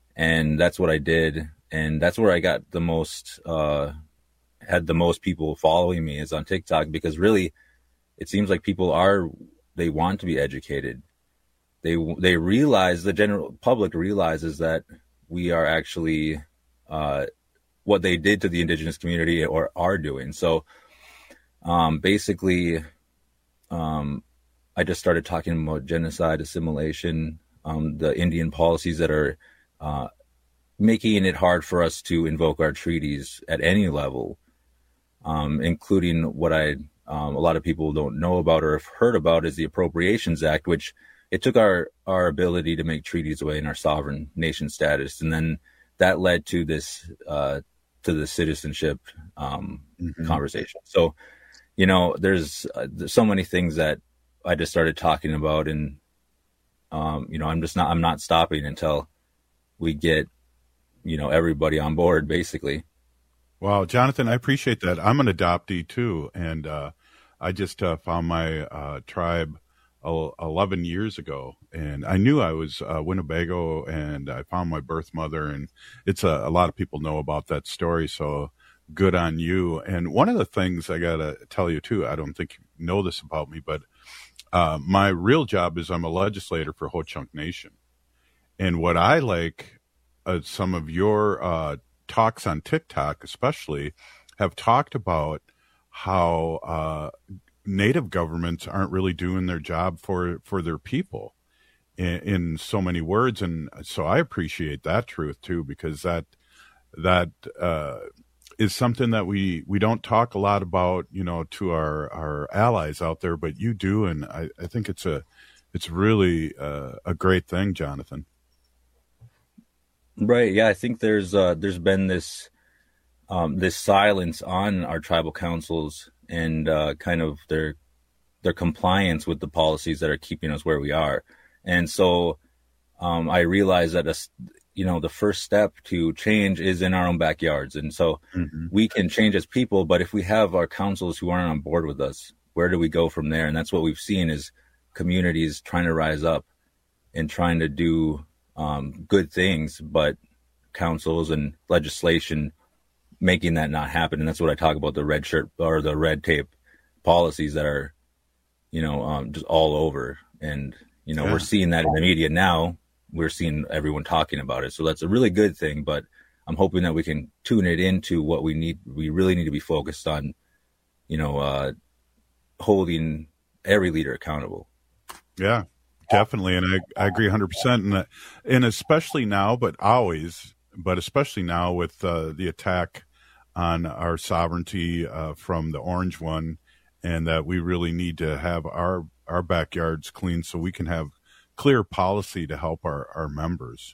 And that's what I did. And that's where I got the most, uh, had the most people following me is on TikTok, because really it seems like people are, they want to be educated. They, they realize, the general public realizes that we are actually, uh, what they did to the indigenous community or are doing. So, um, basically, um, I just started talking about genocide, assimilation, um, the Indian policies that are, uh, making it hard for us to invoke our treaties at any level, um, including what I, um, a lot of people don't know about or have heard about is the Appropriations Act, which it took our, our ability to make treaties away in our sovereign nation status. And then that led to this, uh, to the citizenship, um, mm-hmm. conversation. So, you know, there's, uh, there's so many things that I just started talking about, and, um, you know, I'm just not, I'm not stopping until we get, you know, everybody on board, basically. Wow, Jonathan, I appreciate that. I'm an adoptee too, and uh, I just uh, found my uh, tribe eleven years ago, and I knew I was uh, Winnebago, and I found my birth mother, and it's a, a lot of people know about that story, so good on you. And one of the things I gotta tell you too, I don't think you know this about me, but uh, my real job is I'm a legislator for Ho-Chunk Nation, and what I like. Uh, some of your uh, talks on TikTok, especially, have talked about how uh, Native governments aren't really doing their job for for their people in, in so many words, and so I appreciate that truth too, because that that uh, is something that we we don't talk a lot about, you know, to our our allies out there, but you do, and I, I think it's a it's really uh, a great thing, Jonathan. Right. Yeah, I think there's uh, there's been this um, this silence on our tribal councils and uh, kind of their their compliance with the policies that are keeping us where we are. And so um, I realized that a, you know the first step to change is in our own backyards. And so mm-hmm. we can change as people, but if we have our councils who aren't on board with us, where do we go from there? And that's what we've seen is communities trying to rise up and trying to do Um, good things, but councils and legislation making that not happen. And that's what I talk about, the red shirt or the red tape policies that are, you know, um, just all over. And, you know, yeah. we're seeing that in the media now. We're seeing everyone talking about it. So that's a really good thing, but I'm hoping that we can tune it into what we need. We really need to be focused on, you know, uh, holding every leader accountable. Yeah. Definitely, and I, I agree one hundred percent, and, and especially now, but always, but especially now with uh, the attack on our sovereignty uh, from the Orange One, and that we really need to have our, our backyards clean so we can have clear policy to help our, our members.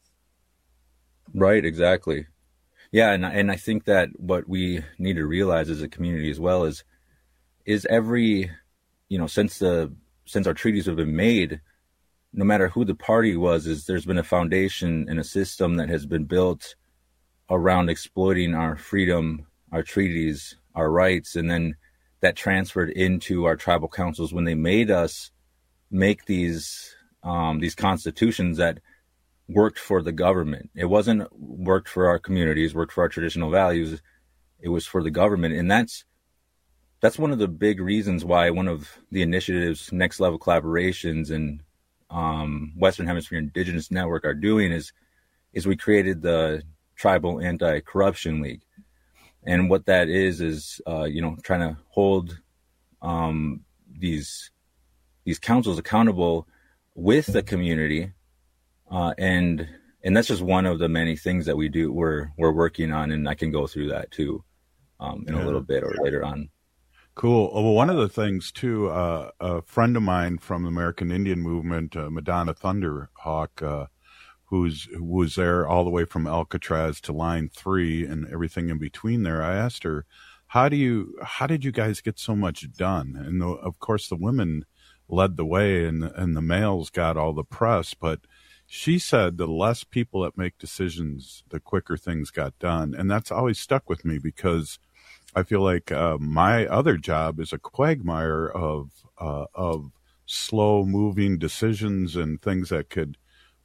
Right, exactly. Yeah, and and I think that what we need to realize as a community as well is is every, you know, since the since our treaties have been made, no matter who the party was, is there's been a foundation and a system that has been built around exploiting our freedom, our treaties, our rights, and then that transferred into our tribal councils when they made us make these um, these constitutions that worked for the government. It wasn't worked for our communities, worked for our traditional values. It was for the government, and that's that's one of the big reasons why one of the initiatives, Next Level Collaborations and um, Western Hemisphere Indigenous Network are doing is, is we created the Tribal Anti-Corruption League. And what that is, is, uh, you know, trying to hold um, these, these councils accountable with the community. Uh, and, and that's just one of the many things that we do, we're, we're working on, and I can go through that too um, in yeah. a little bit or later on. Cool. Well, one of the things too, uh, a friend of mine from the American Indian Movement, uh, Madonna Thunderhawk, uh, who's who was there all the way from Alcatraz to Line Three and everything in between there. I asked her, "How do you? How did you guys get so much done?" And the, of course, the women led the way, and and the males got all the press. But she said the less people that make decisions, the quicker things got done, and that's always stuck with me because I feel like uh, my other job is a quagmire of uh, of slow moving decisions and things that could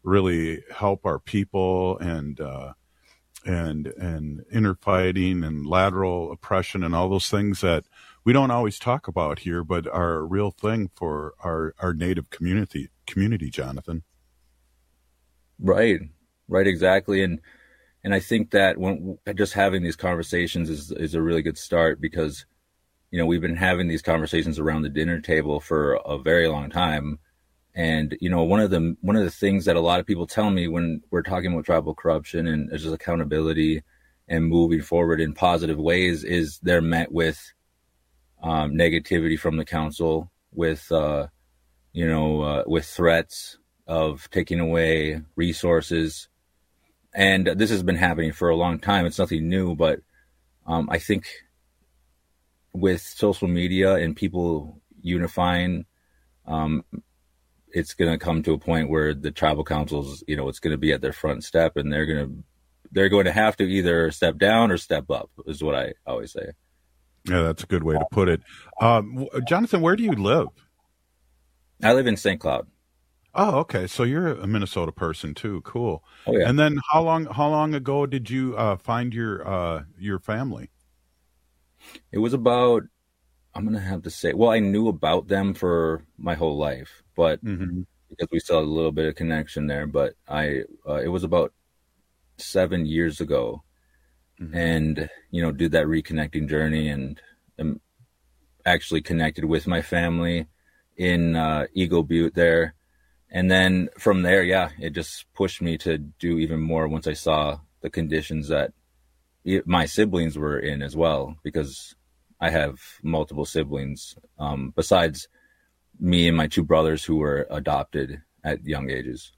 really help our people and uh, and and inner fighting and lateral oppression and all those things that we don't always talk about here, but are a real thing for our, our Native community, community, Jonathan. Right, right, exactly. And and I think that when just having these conversations is is a really good start, because, you know, we've been having these conversations around the dinner table for a very long time. And, you know, one of the one of the things that a lot of people tell me when we're talking about tribal corruption and just accountability and moving forward in positive ways is they're met with Um, negativity from the council, with, uh, you know, uh, with threats of taking away resources. And this has been happening for a long time. It's nothing new, but um, I think with social media and people unifying, um, it's going to come to a point where the tribal councils, you know, it's going to be at their front step, and they're going to, they're going to have to either step down or step up, is what I always say. Yeah, that's a good way to put it. Um, Jonathan, where do you live? I live in Saint Cloud. Oh, okay. So you're a Minnesota person too. Cool. Oh, yeah. And then how long how long ago did you uh, find your uh, your family? It was about, I'm going to have to say, well, I knew about them for my whole life, but mm-hmm. because we still had a little bit of connection there, but I, uh, it was about seven years ago. Mm-hmm. And, you know, did that reconnecting journey, and um, actually connected with my family in uh, Eagle Butte there. And then from there, yeah, it just pushed me to do even more once I saw the conditions that my siblings were in as well, because I have multiple siblings um, besides me and my two brothers who were adopted at young ages.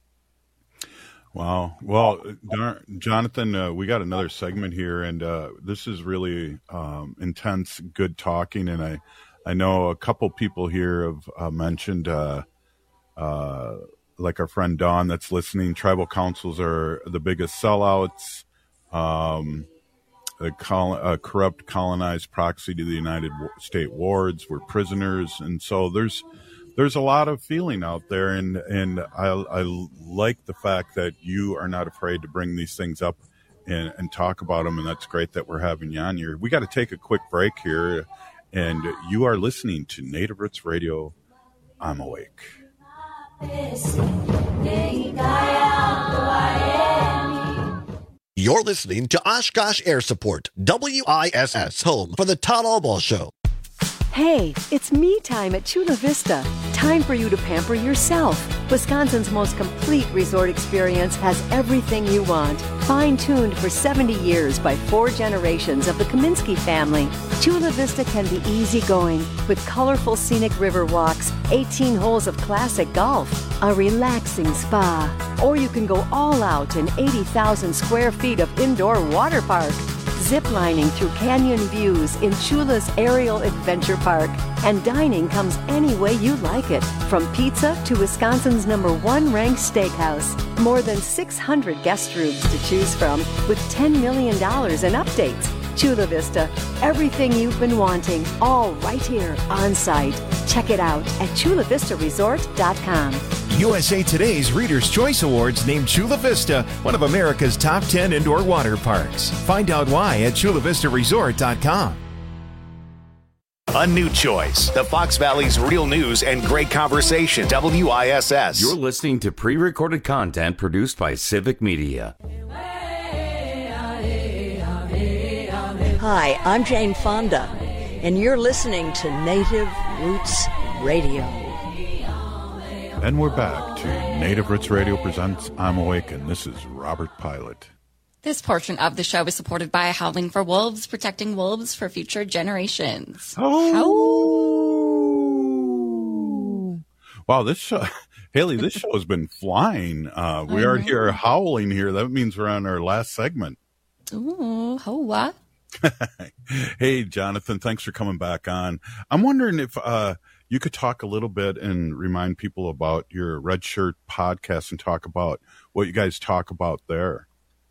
Wow. Well, Jonathan, uh, we got another segment here, and uh, this is really um, intense, good talking. And I, I know a couple people here have uh, mentioned, uh, uh, like our friend Don that's listening, tribal councils are the biggest sellouts, um, the col- uh, corrupt colonized proxy to the United States wards. We're prisoners. And so there's There's a lot of feeling out there, and, and I, I like the fact that you are not afraid to bring these things up and, and talk about them, and that's great that we're having you on here. We got to take a quick break here, and you are listening to Native Roots Radio. I'm Awake. You're listening to Oshkosh Air Support, W I S S, home for the Todd Albaugh Show. Hey, it's me time at Chula Vista. Time for you to pamper yourself. Wisconsin's most complete resort experience has everything you want. Fine-tuned for seventy years by four generations of the Kaminsky family, Chula Vista can be easygoing with colorful scenic river walks, eighteen holes of classic golf, a relaxing spa, or you can go all out in eighty thousand square feet of indoor water park. Ziplining through canyon views in Chula's Aerial Adventure Park. And dining comes any way you like it, from pizza to Wisconsin's number one ranked steakhouse. More than six hundred guest rooms to choose from, with ten million dollars in updates. Chula Vista, everything you've been wanting, all right here on site. Check it out at chula vista resort dot com. U S A Today's Reader's Choice Awards named Chula Vista one of America's top ten indoor water parks. Find out why at chula vista resort dot com. A new choice. The Fox Valley's real news and great conversation. W I S S. You're listening to pre-recorded content produced by Civic Media. Hi, I'm Jane Fonda, and you're listening to Native Roots Radio. And we're back to Native Roots Radio presents I'm Awake, and this is Robert Pilot. This portion of the show is supported by Howling for Wolves, protecting wolves for future generations. Oh! Wow, this show, Haley, this show has been flying. Uh, we are here howling here. That means we're on our last segment. Ooh, hoa. Hey, Jonathan, thanks for coming back on. I'm wondering if uh, you could talk a little bit and remind people about your Red Shirt podcast and talk about what you guys talk about there.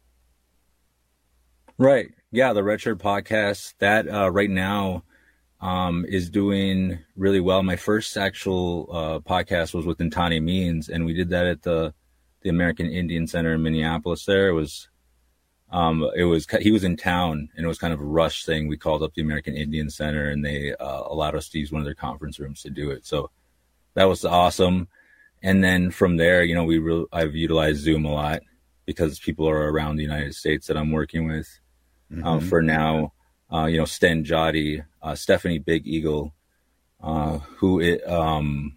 Right. Yeah, the Red Shirt podcast, that uh, right now um, is doing really well. My first actual uh, podcast was with Ntani Means, and we did that at the the American Indian Center in Minneapolis. There it was, um, it was he was in town, and it was kind of a rush thing. We called up the American Indian Center, and they uh, allowed us to use one of their conference rooms to do it. So that was awesome. And then from there, you know, we re- I've utilized Zoom a lot because people are around the United States that I'm working with. Mm-hmm. Uh, for now, uh, you know, Sten Jotty, uh, Stephanie Big Eagle, uh, who it, um,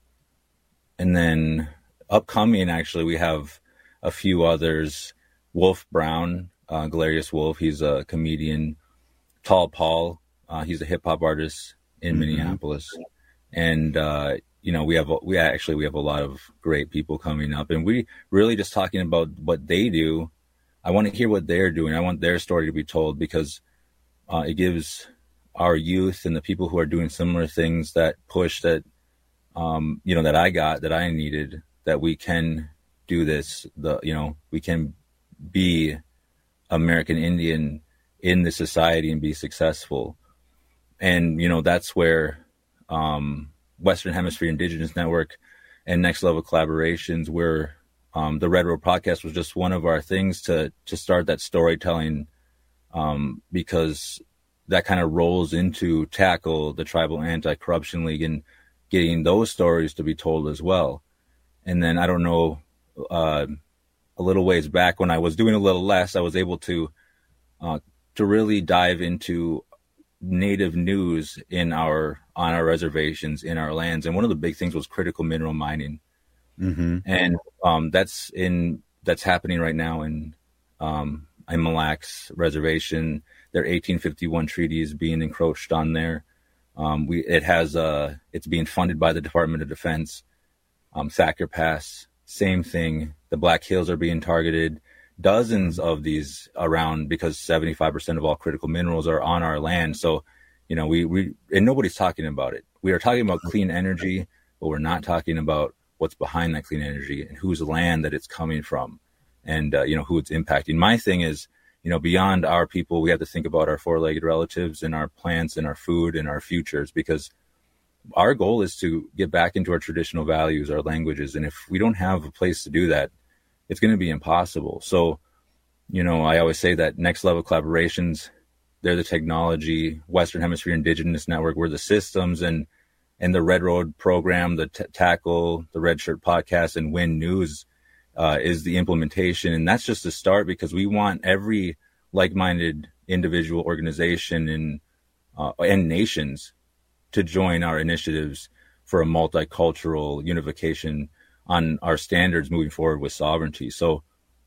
and then upcoming, actually, we have a few others. Wolf Brown, uh, Galerius Wolf, he's a comedian. Tall Paul, uh, he's a hip hop artist in mm-hmm. Minneapolis. And, uh, you know, we have, we actually, we have a lot of great people coming up, and we really just talking about what they do. I want to hear what they're doing. I want their story to be told, because uh, it gives our youth and the people who are doing similar things that push that, um, you know, that I got, that I needed, that we can do this, the, you know, we can be American Indian in the society and be successful. And, you know, that's where um, Western Hemisphere Indigenous Network and Next Level Collaborations, where um, the Red Road podcast was just one of our things to, to start that storytelling, um, because that kind of rolls into tackle the Tribal Anti-Corruption League and getting those stories to be told as well. And then I don't know, uh, a little ways back when I was doing a little less, I was able to uh, to really dive into Native news in our on our reservations, in our lands. And one of the big things was critical mineral mining. Mm-hmm. And um, that's in that's happening right now in um, in Mille Lacs Reservation. Their eighteen fifty-one treaty is being encroached on there. Um, we it has uh, it's being funded by the Department of Defense. Um, Thacker Pass, same thing. The Black Hills are being targeted. Dozens of these around, because seventy-five percent of all critical minerals are on our land. So, you know, we, we, and nobody's talking about it. We are talking about clean energy, but we're not talking about what's behind that clean energy and whose land that it's coming from, and, uh, you know, who it's impacting. My thing is, you know, beyond our people, we have to think about our four-legged relatives and our plants and our food and our futures, because our goal is to get back into our traditional values, our languages. And if we don't have a place to do that, it's going to be impossible. So, you know, I always say that Next Level Collaborations, they're the technology, Western Hemisphere Indigenous Network, we're the systems, and and the Red Road program, the t- Tackle, the Red Shirt podcast, and Win News uh, is the implementation. And that's just a start, because we want every like-minded individual, organization, and uh, and nations to join our initiatives for a multicultural unification on our standards moving forward with sovereignty. So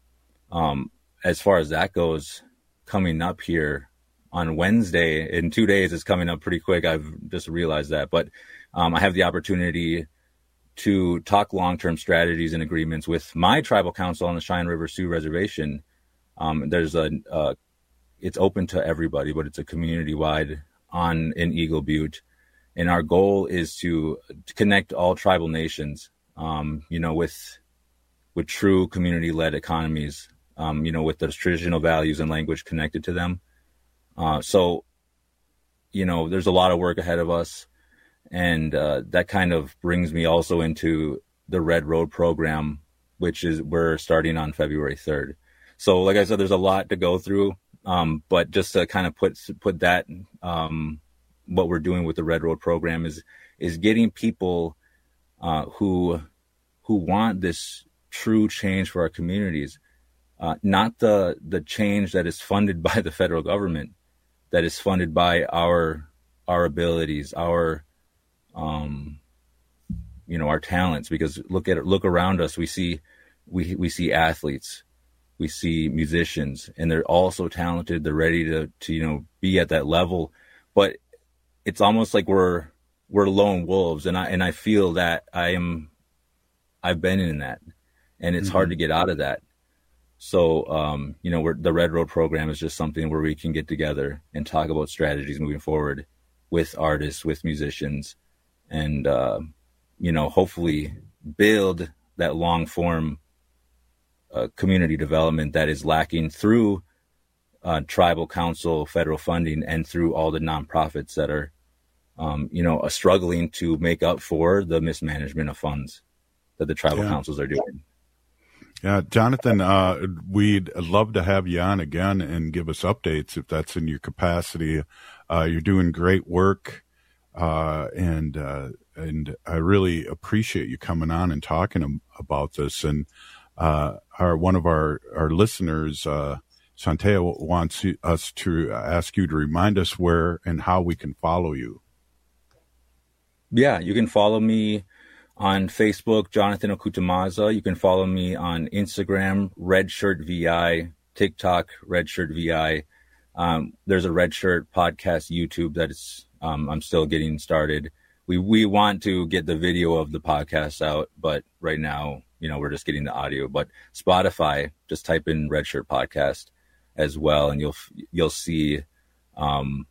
um, as far as that goes, coming up here on Wednesday, in two days, it's coming up pretty quick. I've just realized that. But um, I have the opportunity to talk long-term strategies and agreements with my tribal council on the Cheyenne River Sioux Reservation. Um, there's a, uh, it's open to everybody, but it's a community-wide on in Eagle Butte. And our goal is to, to connect all tribal nations, um, you know, with with true community-led economies, um, you know, with those traditional values and language connected to them. Uh, so, you know, there's a lot of work ahead of us. And uh, that kind of brings me also into the Red Road program, which is we're starting on February third. So, like I said, there's a lot to go through. Um, but just to kind of put put that, um, what we're doing with the Red Road program is is getting people uh, who who want this true change for our communities, uh, not the the change that is funded by the federal government, that is funded by our our abilities, our um, you know, our talents. Because look at it, look around us, we see we we see athletes, we see musicians, and they're all so talented. They're ready to to you know be at that level, but it's almost like we're we're lone wolves, and I and I feel that I am I've been in that, and it's mm-hmm. hard to get out of that. So um, you know, we're, the Red Road program is just something where we can get together and talk about strategies moving forward with artists, with musicians, and uh, you know, hopefully build that long form uh, community development that is lacking through uh, tribal council federal funding and through all the nonprofits that are, um, you know, uh, struggling to make up for the mismanagement of funds that the tribal yeah. councils are doing. Yeah, Jonathan, uh, we'd love to have you on again and give us updates if that's in your capacity. Uh, you're doing great work, uh, and uh, and I really appreciate you coming on and talking about this. And uh, our one of our our listeners, uh, Shantea, wants us to ask you to remind us where and how we can follow you. Yeah, you can follow me on Facebook, Jonathan Okutamaza. You can follow me on Instagram, Redshirt V I, TikTok, Redshirt V I. Um, there's a Redshirt podcast YouTube that is um, I'm still getting started. We we want to get the video of the podcast out, but right now, you know, we're just getting the audio. But Spotify, just type in Redshirt podcast as well, and you'll you'll see um,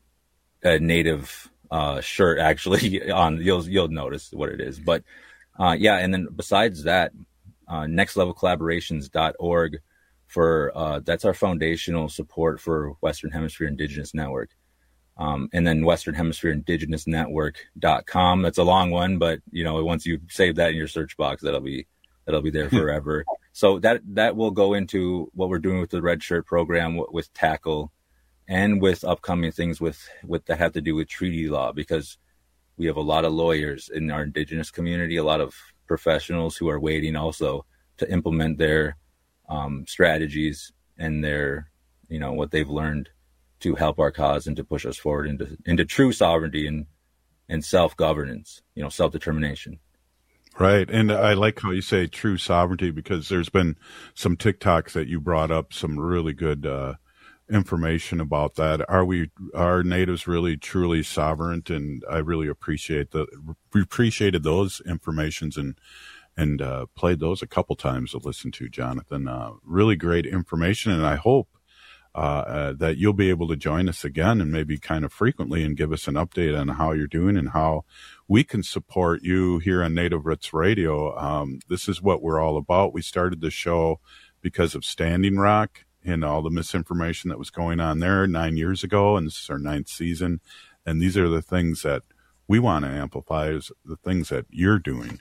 a native uh, shirt actually on. You'll you'll notice what it is, but. Uh, yeah, and then besides that, uh, next level collaborations dot org for uh, that's our foundational support for Western Hemisphere Indigenous Network, um, and then Western Hemisphere Indigenous Network dot com. That's a long one, but you know, once you save that in your search box, that'll be that'll be there forever. So that that will go into what we're doing with the Red Shirt program with Tackle, and with upcoming things with with that have to do with treaty law, because we have a lot of lawyers in our Indigenous community, a lot of professionals who are waiting also to implement their um, strategies and their, you know, what they've learned to help our cause and to push us forward into into true sovereignty and and self-governance, you know, self-determination. Right. And I like how you say true sovereignty, because there's been some TikToks that you brought up, some really good uh information about that. Are we, are natives really truly sovereign? And I really appreciate the, we appreciated those informations and, and, uh, played those a couple times to listen to, Jonathan. Uh, really great information. And I hope, uh, uh, that you'll be able to join us again and maybe kind of frequently and give us an update on how you're doing and how we can support you here on Native Roots Radio. Um, this is what we're all about. We started the show because of Standing Rock and all the misinformation that was going on there nine years ago. And this is our ninth season. And these are the things that we want to amplify, is the things that you're doing.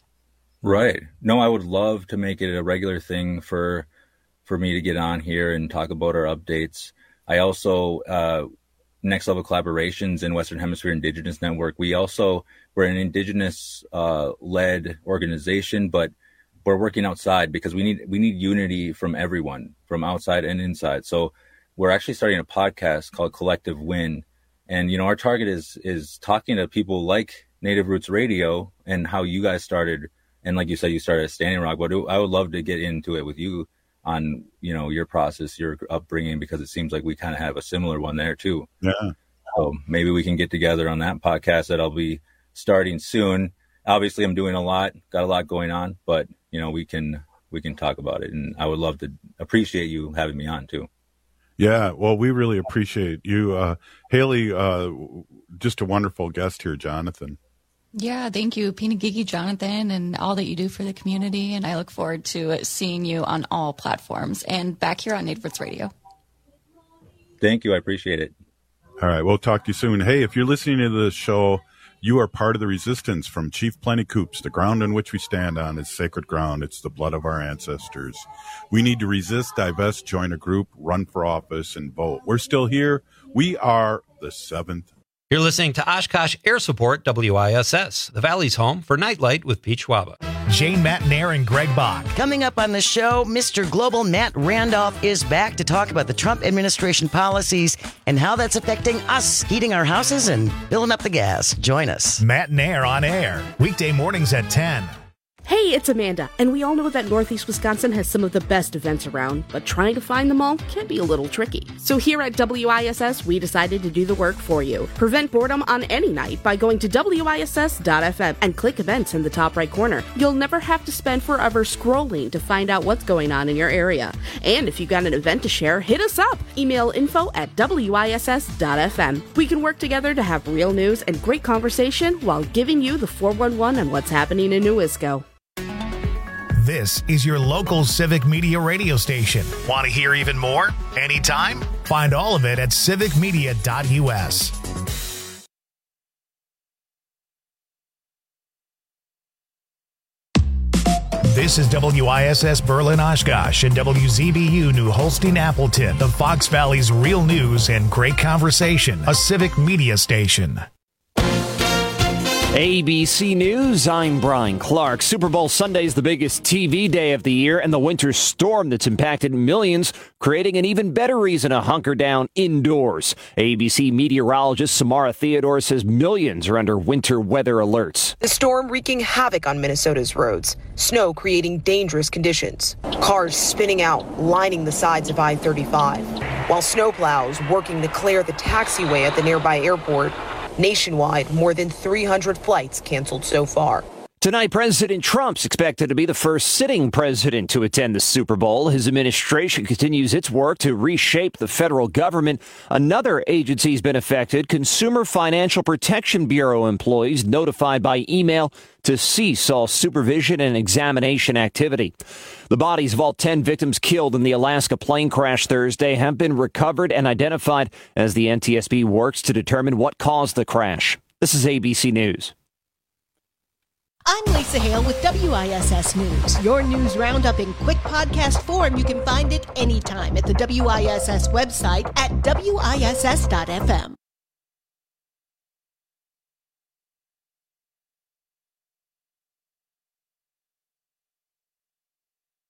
Right. No, I would love to make it a regular thing for, for me to get on here and talk about our updates. I also, uh, Next Level Collaborations in Western Hemisphere Indigenous Network. We also, we're an Indigenous, uh, led organization, but we're working outside because we need we need unity from everyone, from outside and inside. So we're actually starting a podcast called Collective Win. And, you know, our target is is talking to people like Native Roots Radio and how you guys started. And like you said, you started at Standing Rock, but I would love to get into it with you on, you know, your process, your upbringing, because it seems like we kind of have a similar one there too. Yeah. So maybe we can get together on that podcast that I'll be starting soon. Obviously, I'm doing a lot, got a lot going on, but you know, we can we can talk about it, and I would love to appreciate you having me on too. Yeah, well, we really appreciate you, uh, Haley. Uh, just a wonderful guest here, Jonathan. Yeah, thank you, Pinagigi Jonathan, and all that you do for the community. And I look forward to seeing you on all platforms and back here on Native Roots Radio. Thank you, I appreciate it. All right, we'll talk to you soon. Hey, if you're listening to the show, you are part of the resistance from Chief Plenty Coups. The ground on which we stand on is sacred ground. It's the blood of our ancestors. We need to resist, divest, join a group, run for office, and vote. We're still here. We are the seventh. You're listening to Oshkosh Air Support, W I S S, the Valley's home for Nightlight with Peach Waba. Jane Matnair and Greg Bach. Coming up on the show, Mister Global Matt Randolph is back to talk about the Trump administration policies and how that's affecting us, heating our houses and filling up the gas. Join us. Matnair on air, weekday mornings at ten. Hey, it's Amanda, and we all know that Northeast Wisconsin has some of the best events around, but trying to find them all can be a little tricky. So here at W I S S, we decided to do the work for you. Prevent boredom on any night by going to W I S S dot F M and click events in the top right corner. You'll never have to spend forever scrolling to find out what's going on in your area. And if you've got an event to share, hit us up. Email info at W I S S dot F M. We can work together to have real news and great conversation while giving you the four one one on what's happening in New Isco. This is your local civic media radio station. Want to hear even more? Anytime? Find all of it at civic media dot U S. This is W I S S Berlin Oshkosh and W Z B U New Holstein Appleton, the Fox Valley's real news and great conversation, a civic media station. A B C News, I'm Brian Clark. Super Bowl Sunday is the biggest T V day of the year, and the winter storm that's impacted millions, creating an even better reason to hunker down indoors. A B C meteorologist Samara Theodore says millions are under winter weather alerts. The storm wreaking havoc on Minnesota's roads. Snow creating dangerous conditions. Cars spinning out, lining the sides of I thirty-five. While snowplows working to clear the taxiway at the nearby airport. Nationwide, more than three hundred flights canceled so far. Tonight, President Trump's expected to be the first sitting president to attend the Super Bowl. His administration continues its work to reshape the federal government. Another agency's been affected. Consumer Financial Protection Bureau employees notified by email to cease all supervision and examination activity. The bodies of all ten victims killed in the Alaska plane crash Thursday have been recovered and identified as the N T S B works to determine what caused the crash. This is A B C News. I'm Lisa Hale with W I S S News. Your news roundup in quick podcast form. You can find it anytime at the W I S S website at W I S S dot F M.